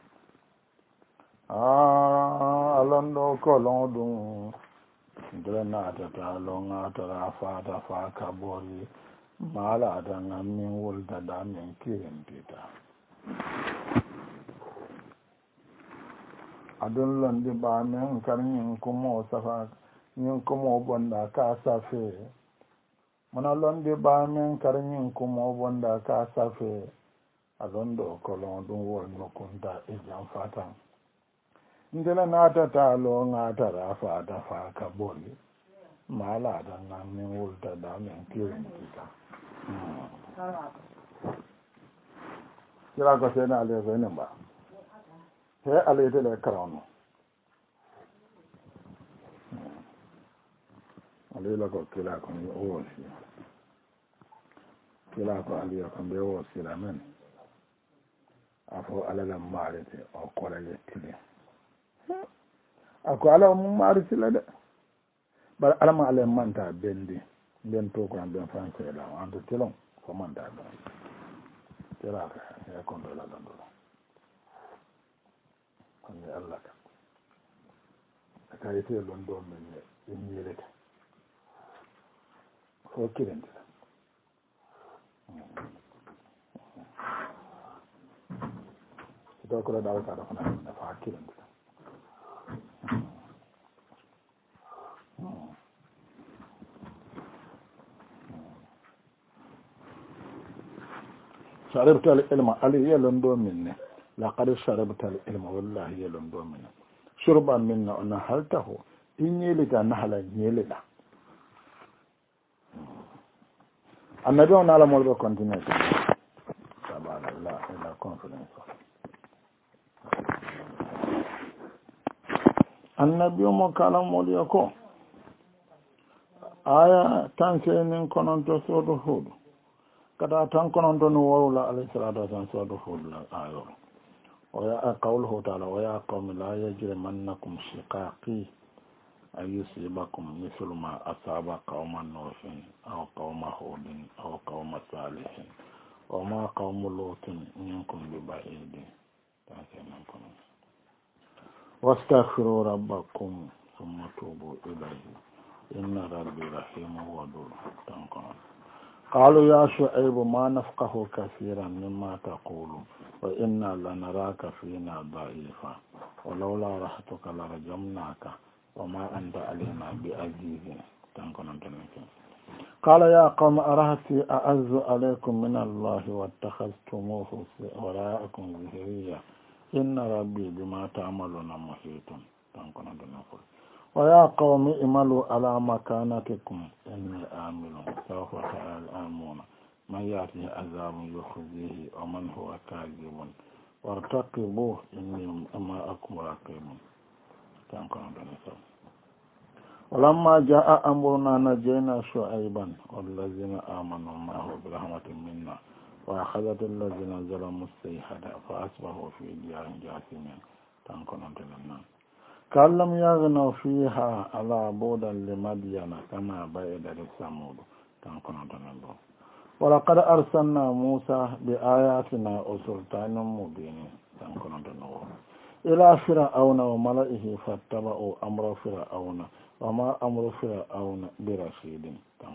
ah alondo ko londum drena ta longa ta fa ta fa kabori mala da ngamin wulda da men kiren tita adon londe ba men karin kuma safa yin kuma bonda ka safe mana londe ba men karin kuma bonda ka safe alondo ko londum wol no kunta e jam fatan ndela nata ta lo ngata ra fa da fa ka boli mala da nan ne wulta da men kirin kita kira ko sai na le zai nan ba sai ale da le karano alila ko kila ko ni o si kila ko aliya ko be o si la men afo alala marite o kola yettile ako ala mo marite la de bar alama ala manta bendi ben to ko ben français la ando tilon ko manta ben tira ka ya ko do la do ko ni Allah ka akayite lon do men ni yelete ko kirende ito ko daal ka dafa na fa kirende شربت العلم علي يلون دو مني لقد شربت العلم والله يلون دو مني شربا منا أن هلته إني لك نحلا نيللا النبي أن على مولى كونتينيت سبحان الله إلى كونفرنس النبي مكالا مولى يكو آية تنسين كنون تسود هود kada tan konon don worula alayhi salatu wasallam sadu hudla ayo wa ya qawluhu ta'ala wa ya qawmi la yajrimannakum shiqaqi ayusibakum mithlu ma asaba qauman nuhin aw qauma hudin aw qauma salihin wa ma qaumu lutin minkum biba'idin ta'lamun konon wastaghfiru rabbakum thumma tubu ilayhi inna rabbi rahimun wadud tan konon قالوا يا شعيب ما نفقه كثيرا مما تقول وإنا لنراك فينا ضعيفا ولولا رحتك لرجمناك وما أنت علينا بعزيز قال يا قوم أرهتي أعز عليكم من الله واتخذتموه وراءكم ظهريا إن ربي بما تعملون محيط ويا قوم اعملوا على مكانتكم إني آمن سوف تعلمون من يأتيه عذاب يخزيه ومن هو كاذب وارتقبوه إني معكم راقب. ولما جاء أمرنا نجينا شعيبا والذين آمنوا معه برحمة منا وأخذت الذين ظلموا الصيحة فأصبحوا في ديارهم جاثمين. قال لم يغنوا فيها على بودا لمدين كما بعد لثمود. ولقد أرسلنا موسى بآياتنا وسلطان مبين إلى فرعون وملئه فاتبعوا أمر فرعون وما أمر فرعون برشيد.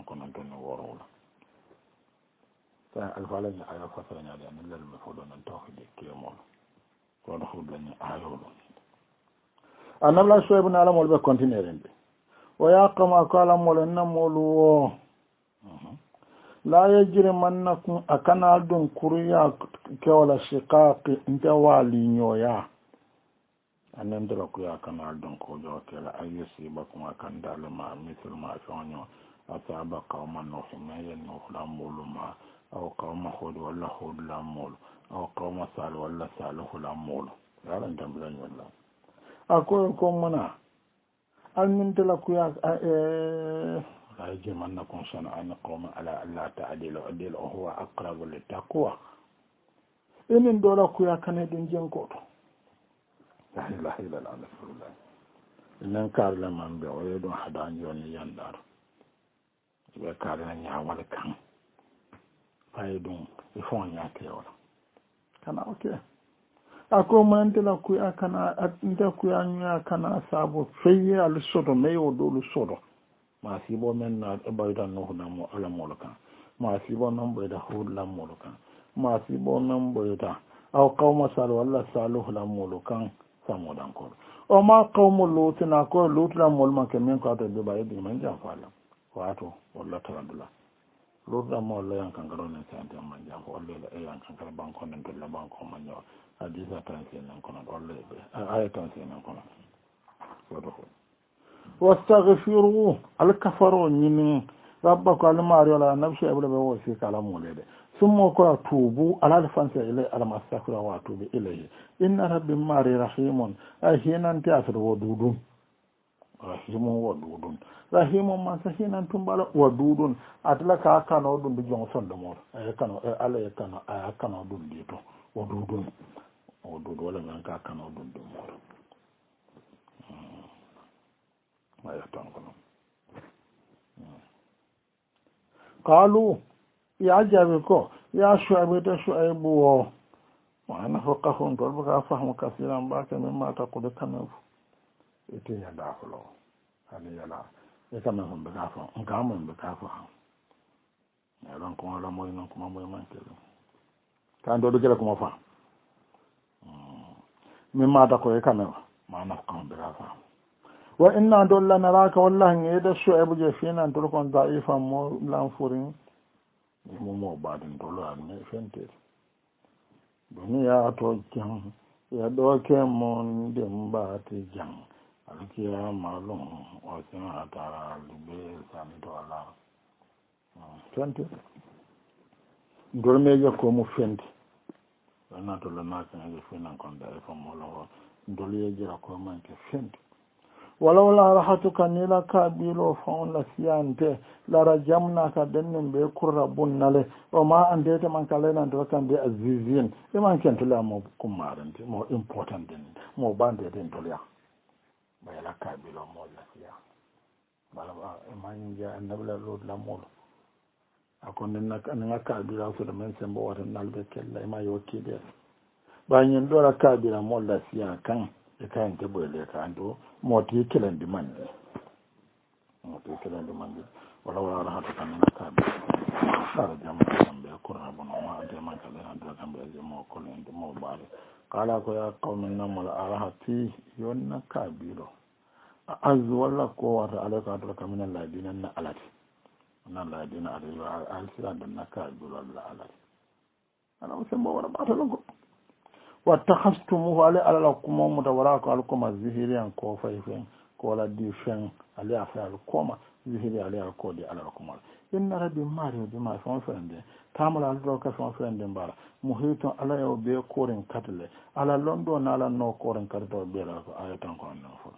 الفعلين آية فصلنا لأن الله المفروض أن تأخذ كيمون ونخذ لنا آية annabla shoybu na alamol be continuer inde wa ya qama qala mol namolu la yajri mannakum akana dun kuriya ke wala shiqaqi inta wali nyoya anan dara ku ya kana dun ko jo ke la ayusi ba kuma kan dalma misal ma shonyo asaba qauman nuh ma yanu lamuluma aw qauma hud wala hud lamul aw qauma sal wala salih lamul yaran tamblan wala ako ko mana almin tala kuya eh ay jeman na kon sana an qawma ala alla ta'dilu adil huwa aqrabu littaqwa enen dola kuya kanedin jenko to la ilaha illa allah rasulullah nan karla man be o yedo hada joni yandar be karla nyaawal kan faydum ifon yaatewala kana okay ako mantela kuya kana atinta kuya nya kana sabo feye al sodo meyo dolu sodo ma sibo men na bayda no na mo ala molaka ma sibo non bayda hul la molaka ma sibo non bayda aw qawma sal wala saluh la molukan samodan ko o ma qawmu lutina ko lutla molma ke men ko to be baydi man jam fala wato walla tawadula lutla mo la yan kan garon sen tan man jam ko le e yan kan kala banko nan to la banko man yo hadisa tansi nan kono dolle be aya tansi nan kono wato wastaghfiru al-kafaru min rabbakum al-mari wala nafsi abula be wosi kala mulede summo ko tubu ala fansa ila al-mastaghfira wa tubu ilayhi inna rabbi mari rahimun ahinan ta asru wududun rahimu wa dudun rahimu man sa hinan tumbala wa dudun atla ka kano dun bi jong son de mo e kano e ala e kano a kano dun dito wa dudun wa dudun wala man ka kano dun dum mo ma ya tan kono qalu ya jabe ko ya shu'aib ta shu'aib wo wa ana faqahun to ba fahmu kasiran ba ka mimma ta kudu kanu ite ya da fulo ani yala e kama hon be gafa on ka mo be gafa ya ran ko la moy non ko moy man ke kan do do gele ko mo fa mimma ta ko e kama ma na ko be gafa wa inna dolla naraka wallahi ngeda shu'aib je fina to ko da'ifa mo lan furin mo mo badin to lo an me fente duniya to jang ya do ke mon dem ba ti jang alkiya malum o sina atara libe sami to ala fente dorme je ko mo fente na to la na kan je fina kon da'ifa mo lo doliye je ko man ke fente walaw la rahatuka nila kabilo fon la siyante la rajamna ka dennen be kurra bunnale o ma andete man kala nan to kan be azizin e man kan tula mo kumarante mo important den mo bande den to ya bayala kabilo mo la siya bala e man ja annabla lod la mo akon den nak an kabilo so de men sembo wata nalbe kella e ma yo kide banyen do la kabilo mo la siya kan e kan te boyle ka ando moti kelen di mandi moti kelen di mandi wala wala rahata kan na ka be sara jam kambe kurra bono ma de ma kala na do kambe je mo ko len de mo bale kala ko ya qawmin namul arahati yonna kabiro azu wala ko wata alaka to kamina la dinan na alati na la dinan ala al sira dan na kabiro la alati ana usembo wala batalo واتخذتموه على على الكوما متوراك على الكوما الزهري ان كوفايفين كولا ديفين على افعال الكوما زهري على الكودي على الكوما ان ربي ماريو بما فون فرند تعمل على دوكا فون فرند بارا محيط على يو بي كورين كاتله على لندن على نو كورين كاتو بيرا ايتان كون نفو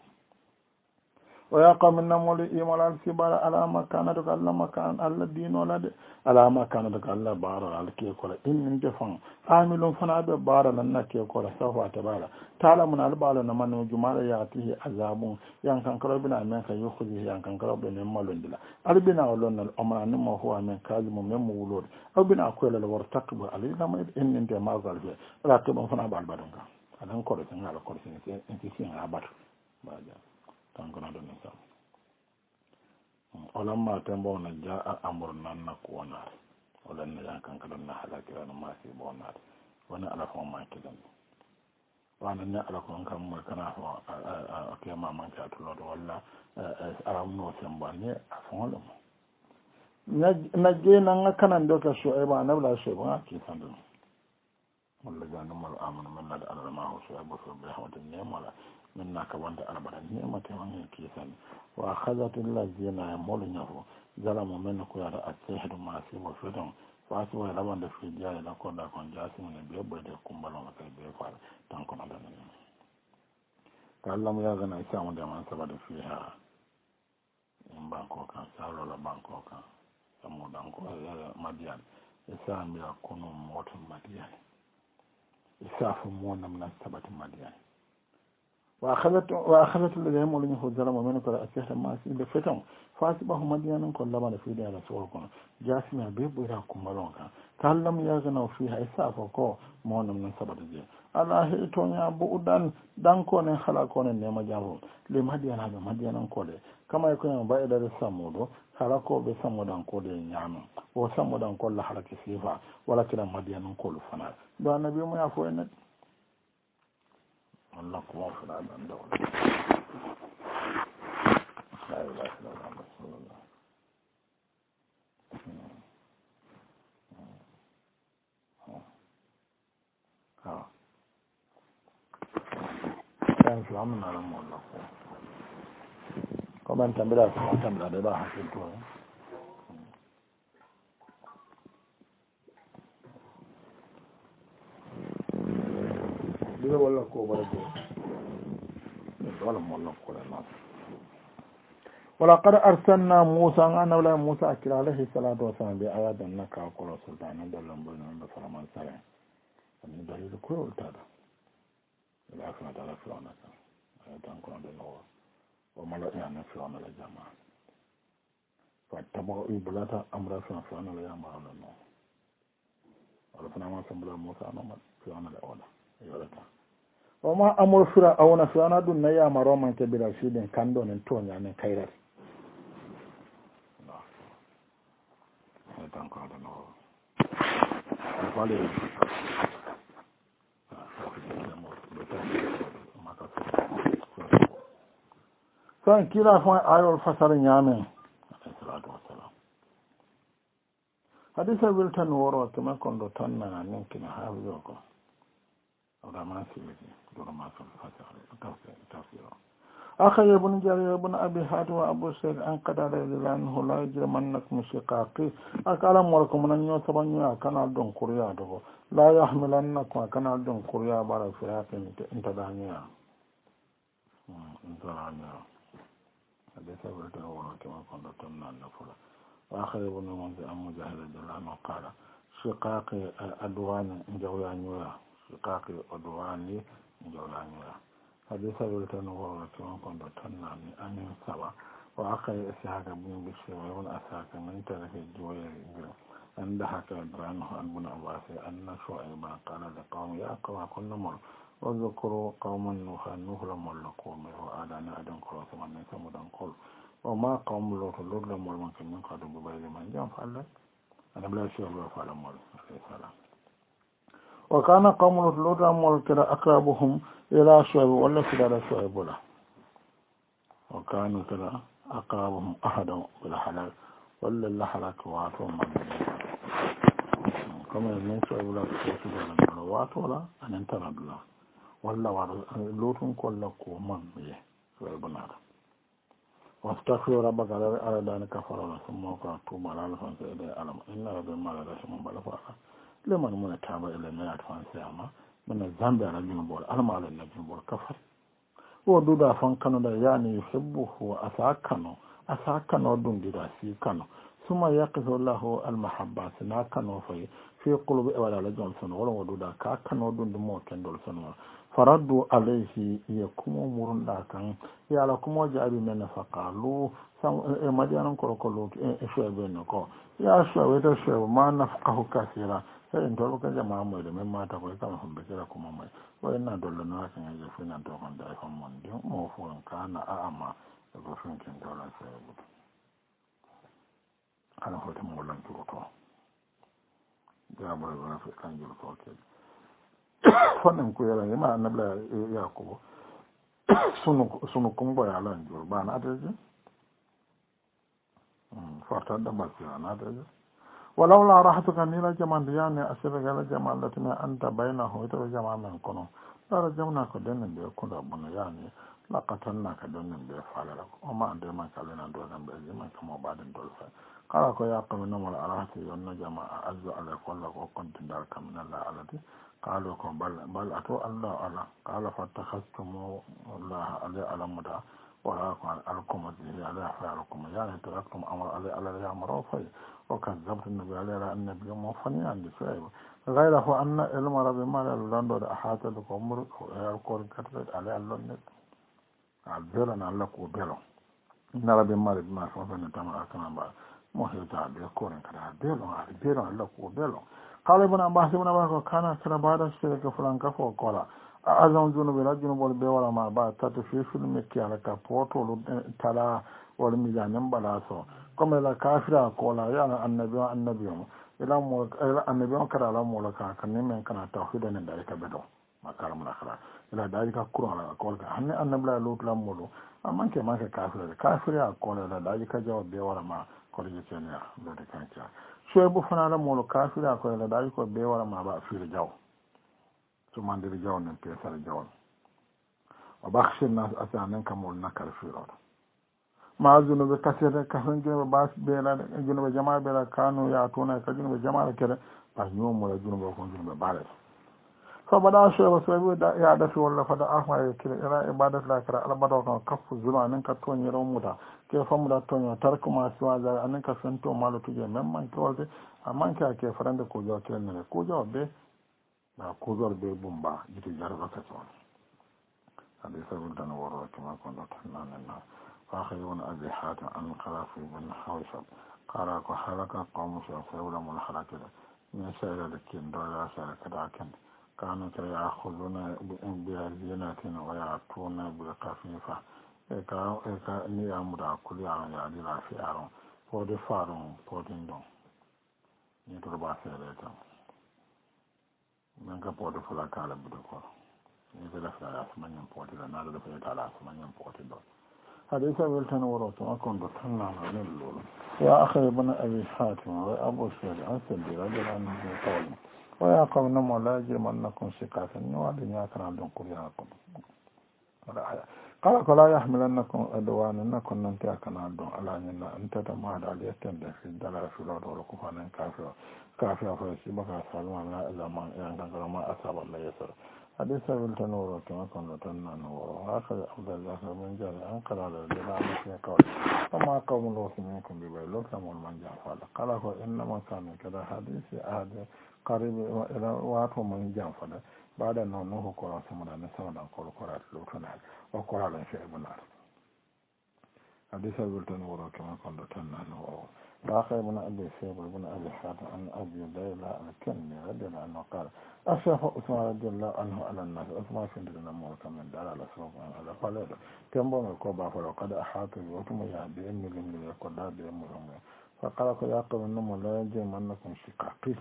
ويا قوم نمول إيمان الكبار على ما كان دك الله ما كان الله دين ولا ده على ما كان دك الله بار على كي يقول إن جفن عاملون فنا ببار لنا كي يقول سوف أتبارا تعالى من البار نما نجمع يأتيه عذابون يان كان كربنا من كي يخرج يان كان كربنا مالون دلا أربنا ولون الأمر نما هو من كاظم من مولود أو بنا أقول الورتقب عليه لما إن أنت ما قال فيه راكب فنا بالبارنكا أنا نقول سنة على كل سنة أنت سنة عبار بعد tankana do nisam olamma tembo na jaa amur nan na ko wonare olan na kan kan na halakira na masi bonare wona ala fo ma kidan wana na ala ko kan mo kana ho ke ma man ta to do walla aram no semba ne afon lo na na je na ngakana ndo ka sho e ba na bla sho ba ki sandu walla janu mal amana man na ala ma ho sho e bo so be hawta ne mala من ناكوانت أربعة نعمة وهي كيسان وأخذت الذين يمولونه ظلموا منك يا السحر ما سوى فيهم فأسوى لبند في جاي لقد كان جاسم من بيبود كمبلا مثل بيفعل تنكون على نعمة قال لهم يا غنا إسام دمان سبب فيها إن بانكوكا سالو لا بانكوكا سمو دانكو مديان إسام يكونوا موت مديان إساف مونا من سبب مديان وأخذت وأخذت الذين يمولون ظلموا منك السحر ما سيب فتن فأصبحوا مديانا كل ما في دار سوقنا جاسم بيب وراكم ملونك تعلم يغنوا فيها إسافكو مون من سبب دي الله هيتون يا بودان دانكون خلاكون نيما جابو لمديانا بمديانا كله كما يكون بعد السمود خلاكو بسمودان كله نيام وسمودان كله حركه سيفا ولا كلا مديانا كله فنا دو النبي ما يفوين الله قوام في العالم دولة لا إله إلا الله رسول الله ها كان في عمنا لما الله قوام أنت بلا أنت بلا بلا حسنتوا بلا ولا قوة ولا قوة ولا مولا قوة الناس ولقد أرسلنا موسى أنا ولا موسى أكل عليه الصلاة والسلام بآيات النكا وقول سلطان دلهم بينهم بفرمان سلام أن دليل كل تادا العفو على فرعون آيات كون دلوا وملأ يعني فرعون الجماعة فاتبعوا إبلاتا أمر فرعون الجماعة لنا ولكن ما سمبلا موسى نمر فرعون الأولى يولتا وما أمر فرعون فرعون دون نيا مروما كبيرا شيدين كاندون انتون يعني كيرس ancora da nuovo quale sai kila fa ayol fasar nyame sallallahu wasallam hadisa wiltan woro kama kondo tanna nan kina hawo ko ora ma sili doro ma so fasar tafsir tafsir أخي ابن جرير ابن أبي حاتم وأبو سعيد أن قد رضي عنه لا يجرمنكم شقاقي أكلم ولكم من يوسف أن كان عندهم كوريا لا يحملنكم كان عندهم كوريا بارا فيها انت دانيا انت دانيا هذا سبب الأول كما كنا تمنع النفورة وأخي ابن منذ أم مجاهد رضي الله عنه قال شقاقي أدوان جويا نيويا شقاقي أدواني جويا نيويا حديث ولتن ورثون كنت تناني أن ينسوا وأخي إسحاق بن بشير وابن أسحاق من ترك الجوير أن ضحك عنه عن ابن عباس أن شعيبا قال لقوم يا قوم كل مر واذكروا قوما نوحا نوح لمر لقوم وآدانا أدن كروس من ثمود قل وما قوم لوط لوط لمر من كمن قد ببيل من جام فعلت أنا بلا شيء فعل مر عليه السلام وكان قوم لوط لوط لمر كده أقربهم إلى شعيب ولا كده شعيب ولا وكانوا كده أقربهم أحدهم بالحلال ولا اللي حلك واتوا من كما من شعيب ولا كده واتوا ولا أن انترى الله ولا لوطن كل قوم به شعيب نار واستغفر ربك على ذلك كفر ثم قاتوا على الفانس إلى ألم إن رب ما لا رسم بلفا لمن من تاب إلى ما يتفانس أما من الذنب على الجنوب الألم على الجنوب الكفر ودودا فانكنو دا يعني يحبه وأساكنو أساكنو دون دراسي كانو ثم يقف الله المحبة سناكنو في في قلوب ولا لجون سنو ولا ودودا كاكنو دون دمو كندول سنو فردوا عليه يكم مرون داكن يا لكم وجابي من فقالوا مديان كوكولو شوبينكو يا شوبيتا شوب ما نفقه كثيرا فإن تلوك جماعة مولد مما تقول كما هم بكركم أمي وإن دولنا كان يجفين أن تكون دائفا من دي موفور كان أعمى يقفين كن دولا سيبود أنا هو تمولا جلطو جابر ونفق كان جلطو كده fannin ku yara ma annabla yakubu sunu sunu kun boya lan jur ba na daje mm fata da basira na daje walau la rahatuka nila jaman yani asira gala jaman latina anta bainahu ita jaman nan kono dara jamna ko den be ko da bun yani laqatanna ka den be falala ko ma ande man kala nan do nan be jaman kamo baden dol fa kala ko yaqam nan wala arahati yonna jamaa azza ala kullu ko kuntu dar kam nan la alati قالوا بل بل أتوا الله على قال فاتخذتم الله عليه على مدى وراكم عليكم الدين على أحوالكم يعني تركتم أمر عليه على الأمر وفي وكذبت النبي عليه النبي موفني عند شعيب غيره أن علم ربي ما لندو أحاط لكم الكور كتبت عليه اللون البيرن على كوبيرو إن ربي ما لد ما فمن تمر أكنا بعد محيطا بيكون كذا بيرن على بيرن على كوبيرو قال ابن عباس ابن عباس كان كلا بعد الشرك فلان كفو قال أعظم جنوب الجنوب والبيولا ما بعد تتفي في المكي على كفوت تلا والميزان بلاسو كم إلى كافر قال يعني النبي النبي إلى مولك إلى النبي كلا على مولك كان من كان توحيدا من ذلك بدو ما كان من آخر إلى ذلك القرآن قال هني النبي لا لوط لا مولو أما كم ما كافر كافر قال إلى ذلك جواب بيولا ما قال يجتني ذلك كان شويبو فنالا مولو كافر أكو إلى ذلك بيولا ما بقى في الجو ثم عند الجو نبيسر الجو وبخش الناس أسانين كمول نكر في الأرض مع الجنوب كثير كثير جنوب باس بيلا جنوب جماعة بيلا كانوا يعطونا كجنوب جماعة كده بس يوم ولا جنوب وكون جنوب بارد فبدا شيء وسوي دا يا دا في ولا فدا احما كده الى عباده لا كرا على بدو كان كف زلما نن كتون يرو مودا كيف فمدا تون ترك ما سوا ذا ان كفنتو مالو تuje memman tolde amman ka ke farande ko jo kelen ko jo be na ko jo be bumba jiti jarba ka ton ade sabul tan woro kama ko do tan nan na akhirun abi hatim an khalafi bin hawsab qara ko halaka qawmu sa fawla mul halakila min sayra lakin do ya sa kada kan كانوا يأخذون بأزينة ويأتون بخفيفة إيكا إيكا ني أمدا كل يوم يعني لا في أرون فودي فارون فودين دون نيتور باسيريتا من كبودي فلا كالا بدوكو نيتور فلا أسمانيا بودي لا نالا فلا كالا أسمانيا بودي دون حديث ويلتن وروتو أكون بطلنا من اللول يا أخي ابن أبي حاتم وأبو سيد أسد رجل عنه قوله ويا قوم نمو لا يجرمنكم شقاقا وعدن ياكنا عندهم قريانكم قال لا يحملنكم أدوان أنكم ننتياكنا عندهم على أن أنت تماد على يتند في الدلاء في الأرض ولكفانا كافر كافر فيسيبك أسالوا لا إلا ما ينكر ما أصاب الله يسر حديث بالتنور كما كنا تنان وآخر أفضل الله من جل أنقل على الدلاء في قول وما قوم الله منكم ببيلوك لهم من جعفال قال إنما كان كذا حديث أهد قريب إلى واتو من جعفال بعد أن نوه قرآن سمنا نسمنا قول قرآن لوتنا وقرآن شيء بنار حديث بالتنور كما كنا تنان وآخر ابن أبي سيب ابن أبي حاتم عن أبي ليلى الكلمي رضي الله عنه قال أشرف عثمان رضي الله عنه على الناس عثمان سندنا موتا من دار على سوق على قال كم بون الكوبا فلقد أحاط بوتم يا بهم من يقول لا بهم فقال يا قوم إنما لا يجرمنكم شقاقي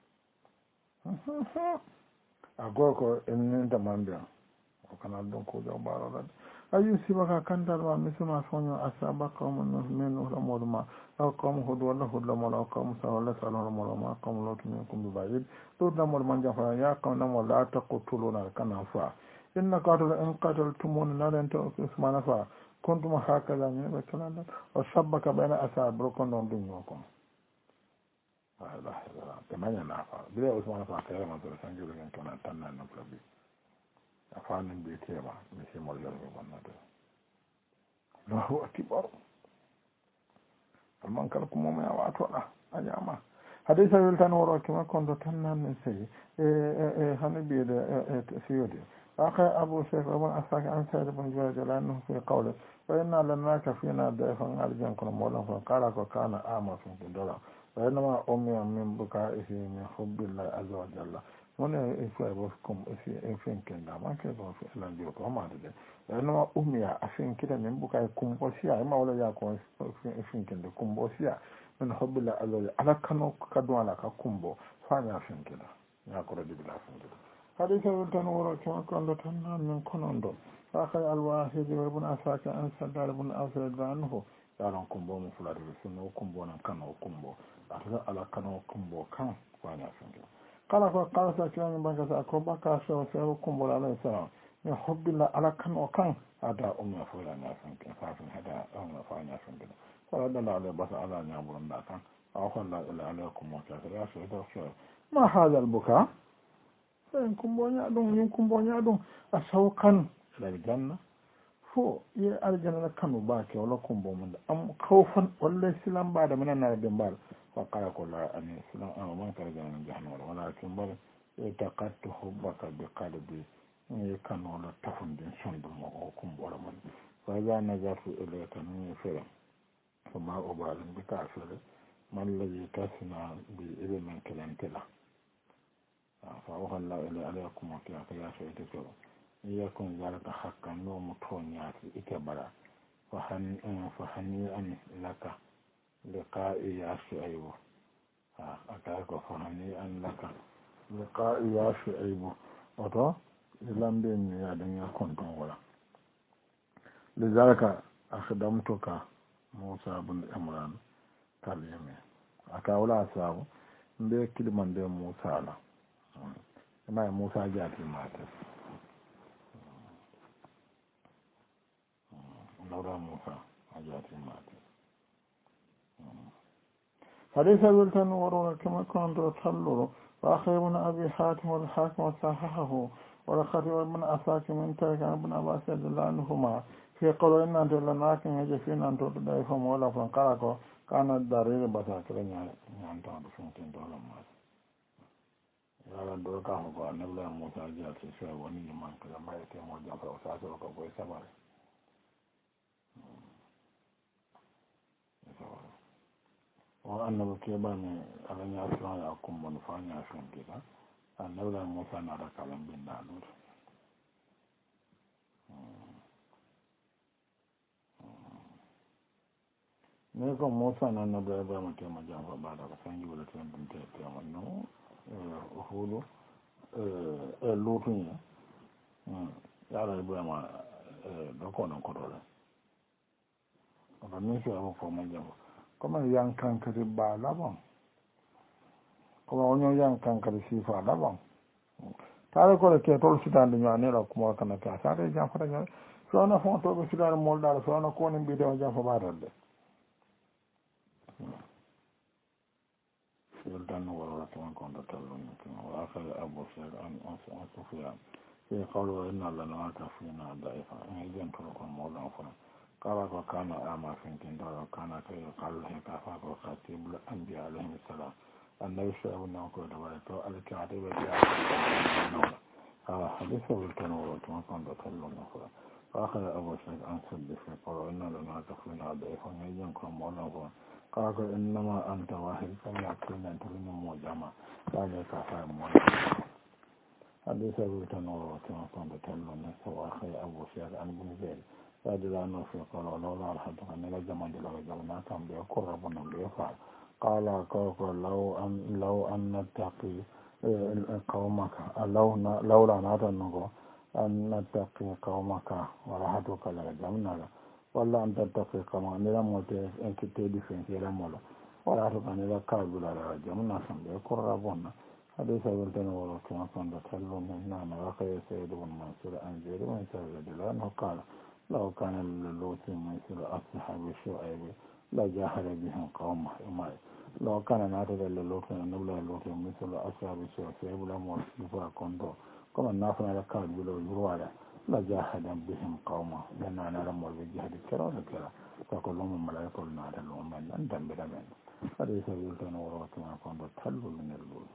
أقولك إن أنت من بيا وكان عندهم كوجا بارا أي سبكة كان داروا مثل ما فنوا أصحاب قوم من الأمور ما أو قوم هود ولا هود لما أو قوم سوالة سالون لما ما قوم لوط منكم ببعيد لوط لما من جفا يا قوم لما لا تقتلون كنافا إن قاتل إن قتلتمون لا أنتم اسمنا فا كنتم هكذا من بكلام وشبك بين أصحاب ركن دونكم لا إله إلا الله تمنى نافع بلا اسمنا فا كلام ما ترسل جل كنا تنا نبلبي أفعل بيتيما مثل ما يرغب النادر الله أكبر فمن كلكم وما يواتونا أجاما حديث يلتان وراكما كنت تنان من سي هنبي سيودي أخي أبو سيف أبو أساك عن سيد بن جوال جلانه في قوله وإنا لناك فينا ضيفا أرجان كنا مولا فقال وكان آما في الدولار وإنما أمي من بكائه من حب الله عز وجل wani ife boskom ife kenda ma ke zo fi lan dio ko ma de no umia afin kida min buka kumbo sia ma wala ya ko ife kenda kumbo sia min hobbila allo ala kano kadu ala ka kumbo fa ya afin kida ya ko de bila afin kida hadithu tan woro ko ko tan min konondo akhir al wahid ibn asaka an sadar ibn asad anhu yaron kumbo mu fulade sunno kumbo nan kano kumbo ala kano kumbo kan fa ya afin kida kala ko kala sa kiran banka sa ko baka so so kumbol alayhi salam ya hubbillah ala kan o kan ada umma fula na san kan fa fin hada umma fa na san kan wala dalla ala basa ala nya burun da kan aw khalla ila alaykum wa ta ya so da so ma hada al buka sen kumbonya dum yin kumbonya dum asawkan dal janna fo ye aljanna kanu ba ke wala kumbo mun am khawfan wallahi silam ba da minan na da bal فقال كل أن الإسلام أنا ما كان جانا جهنم ولكن بل اعتقدت حبك بقلبي كان ولا تفند شند ما أكون ولا من فإذا نظرت إليك من فرع فما أبالي بكافر ما الذي تسمع بإذن من كلام كلا فأوحى الله إلى عليكم وكياك يا شيء يكون ذلك حقا نوم تونياتي إكبرا فهنيئا لك لقائي يا شعيب أكاك فهنيئا لك لقائي يا شعيب وطا لم بين يا دنيا كنتم ولا لذلك أخدمتك موسى بن عمران كلمة أكا ولا أسابه مبيه كلمان دي موسى لا ما موسى جاتي ماتت لولا موسى جاتي ماتت حديث الولتان ورورا كما كنت تحلل وأخي ابن أبي حاتم والحاكم وصححه ولقد من أساك من ترك ابن عباس رضي الله عنهما في قول إن أنت لناكم يجفين أن تدعيهم ولا فانقلقوا كان الدارين بساكرين يعني تعرف فين دولة ما يلا دولة كهو نبلا موسى جاء في شيء وني من كذا ما يتم وجه فأساسه وكبوي سبعة وأنه كيباني ألن يأسلان يأكم ونفاني أشون كذا النبلا موسى نادا كلام بين دانور نيكو موسى نادا إبراهيم كما جاء فبعد فسنجي ولا تنبن تيما نو هولو لوتني يالا إبراهيم دكونا كرولا فميسي أبو فما جاء كما يانكان كريبا لابان كما ونيو يانكان كريسيفا لابان tare ko ke tol sitande nyane la kuma kana ka tare jam fata nyane so na fon to be sidar mol dal so na ko ni bi de jam fa barade yol dan wala to kon do talon ko wa fa abu sa'id an an sufyan fi qawlu inna lana kafina da'ifa ay jan to ko mol na fa kala ko kana ama fin kin do kana to qalu he ka fa ko khatibul anbiya alayhi salam النبي صلى الله عليه وسلم الكاتب جاء حديث الكلام وما كان بطلون أخرى فأخذ أبو سعيد عن سد في قال إن لنا تخفينا ضعيفا يجنكم مولانا قال إنما أنت واحد فليعقلنا أنت لنا موجمع قال كفاية مولانا حديث الكلام وما كان بطلون فأخذ أبو سعيد عن بن زيد فأدل أنه في قال لولا الحد أن لجمع جل وجلنا كان بيقربنا بيفعل قال كوكو لو أن لو أن نتقي قومك لو لولا ناتنكو أن نتقي قومك ورحتك لجمنا ولا أن تتقي قومك نلا موت إنك تدي فين كلا مولا ورحتك نلا كابلا لجمنا سنبي قربنا حديث ولتنا وركما كنت تلو من نعم وخي سيد بن منصور أنزير من سيد الله قال لو كان اللوث منصور أصحاب الشعيب لا جاهل بهم قوم إمائي لو كان ناتج اللوث نبلا اللوث مثل أصحاب الشعيب لا مرسلفا كنتو كما نافنا لكاد بلو يروالا لا جاهل بهم قوم لأن أنا لم الجهد كرا لكرا فقل لهم الملائكة لنا لهم من أنتم بلمن فليس بلتنا وراتنا كنت تلو من اللوث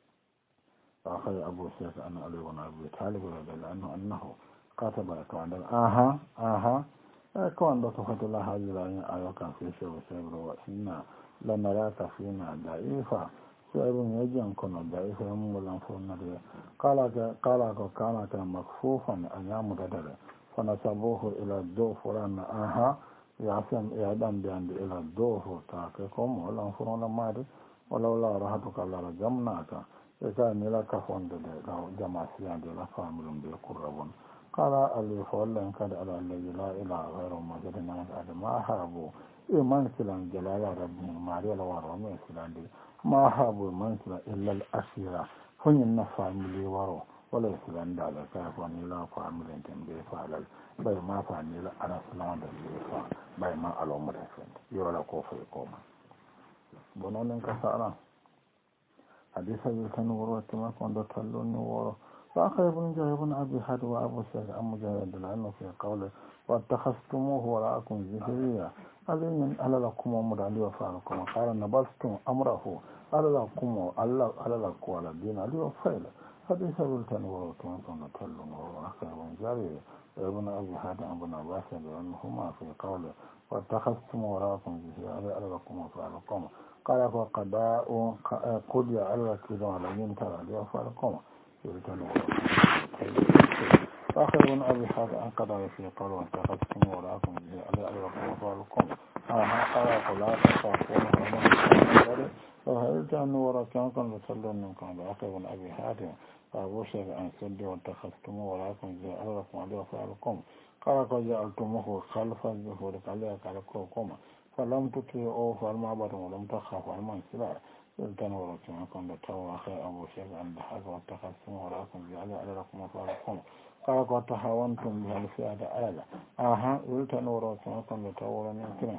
فأخذ أبو سيف أن علي بن أبي طالب رضي الله عنه أنه كتب كان آها آها كان دكتور الله هذه الآية آية كان في شيء وسيبر وإنا لنراك فينا ضعيفا سيبر يجي كنا ضعيفا يمولا فونا قال قال كان كان مكفوفا أيام قدر فنسبوه إلى الضوف ولأن آها يعصم إعدام بأن إلى الضوف تاككم ولا فونا ماري ولولا رحتك الله رجمناك كان لك فوند جماعة سيان لا فامل بقربون قال ألي فولا كان على الذي لا إله غير موجود من ما حابوا إيمان سلام جلال ربهم ماريا لوارو سلام ما حابوا من سلام إلا الأسيرة هن فاملي ورو ولا سلام دالا كافوني لا فاملي تنبي فعلل باي ما فاني لا أنا سلام دالا باي ما ألو مرسل يولا كوفي كوما بنون كسارا حديث الكن وروة ما كنت تلون ورو فأخذ ابن جاي بن أبي حد وأبو سعيد أم جاهد لأنه في قوله واتخذتموه وراءكم ظهريا أذن ألا لكم أمر علي وفعلكم قال نبذتم أمره ألا لكم ألا لكم على الدين علي وفعل حديث الكن وروة ما كنت تلون ورو أخذ ابن جاي ابن أبي حد ابن عباس لأنهما في قوله واتخذتم وراءكم ظهريا ألا لكم وفعلكم قال فقضاء قضي على كذا على ينتهى علي وفعلكم فأخذ ابن أبي حاتم أن قضى في قول واتخذتم وراءكم على أرضكم وطالكم أها قال لا تخافون ومن فهلت أن وراءكم كان لتسلون منكم فأخذ ابن أبي حاتم فأبو سعيد أن سد واتخذتم وراءكم على أرضكم على وطالكم قال قد جعلتموه خلف الجهود عليها كالكوكم فلم تطيعوا فالمعبد ولم تخافوا المنسلة يلتنوا وركما كنت توا أخي أبو سعيد عند حق واتخذتم وراءكم على أرضكم وطالكم قال قد تحاونتم بها الفئة أعلى أها يلتنوا وركما كنت توا من كنا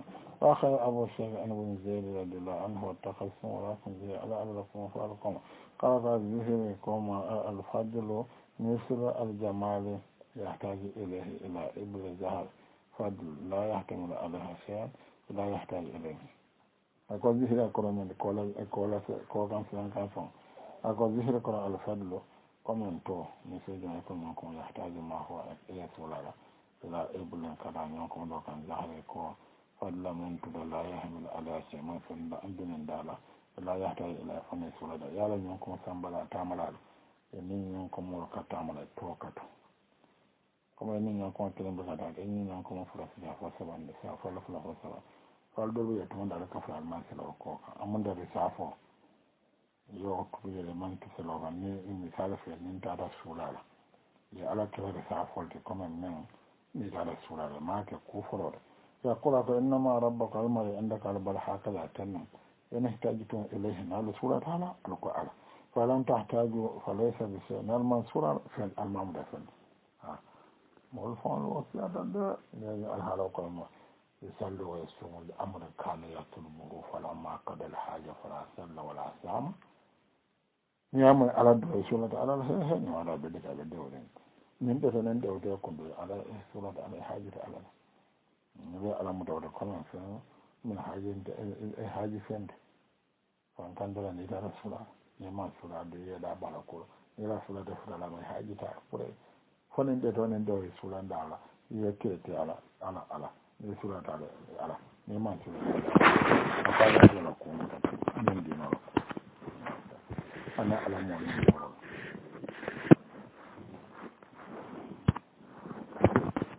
وآخر أبو الشيخ أنا بن زيد رضي الله عنه واتخذتم ولكن زي على أبلكم فألكم قال قال ذكركم الفضل مثل الجمال يحتاج إليه إلى إبل الزهر فضل لا يحتمل عليها شيئا لا يحتاج إليه أقول ذكر القرآن يقول يقول يقول كان سلام كان فون أقول ذكر القرآن الفضل كمن تو مثل جمال يكون يحتاج ما هو إلى سولا إلى إبل كذا يكون لو كان زهر يكون فضل من تدل لا يحمل على شيء من فضل أنجن دالا لا يحتاج إلى فني سولا يا لن يكون سامبلا تعمل ni yon ko mo ka tamala to ka to ko ni yon ko tele ba da ni yon ko mo fura ya fa sa bande sa fa la fa fa sa fal do ya to da ka fa man se lo ko ka amon da sa fo yo ko ye man ki se lo ga ni ni sala fe ni ta da sula la ya ala ke da sa fo ke ko men men ni da da sula la ma ke ku fo lo ya qura fa inna ma rabbaka al mari indaka al bal hakaza tanna yana hitajitu ilayhi na al sura ta'ala al qur'an فلم تحتاجوا فليس بشيء المنصورة في المعمودة في مولفون الوصيات ده الحالة قلنا يصلوا ويصوموا الأمر كان يطلبه فلما قضى الحاجة فلا صلى ولا صام نعم على الدعاء سورة على الهين وعلى بدك على الدولين من دفن دعوة يكون على سورة على حاجة على نبي على مدورة قلنا من حاجة حاجة فند فان كان دلنا إلى رسول الله neman sura da ya da bala ko ila sura da sura la mai haji ta kure fonin da tonin da wai sura da ala ya ke ta ala ala ala ne sura ta ala neman sura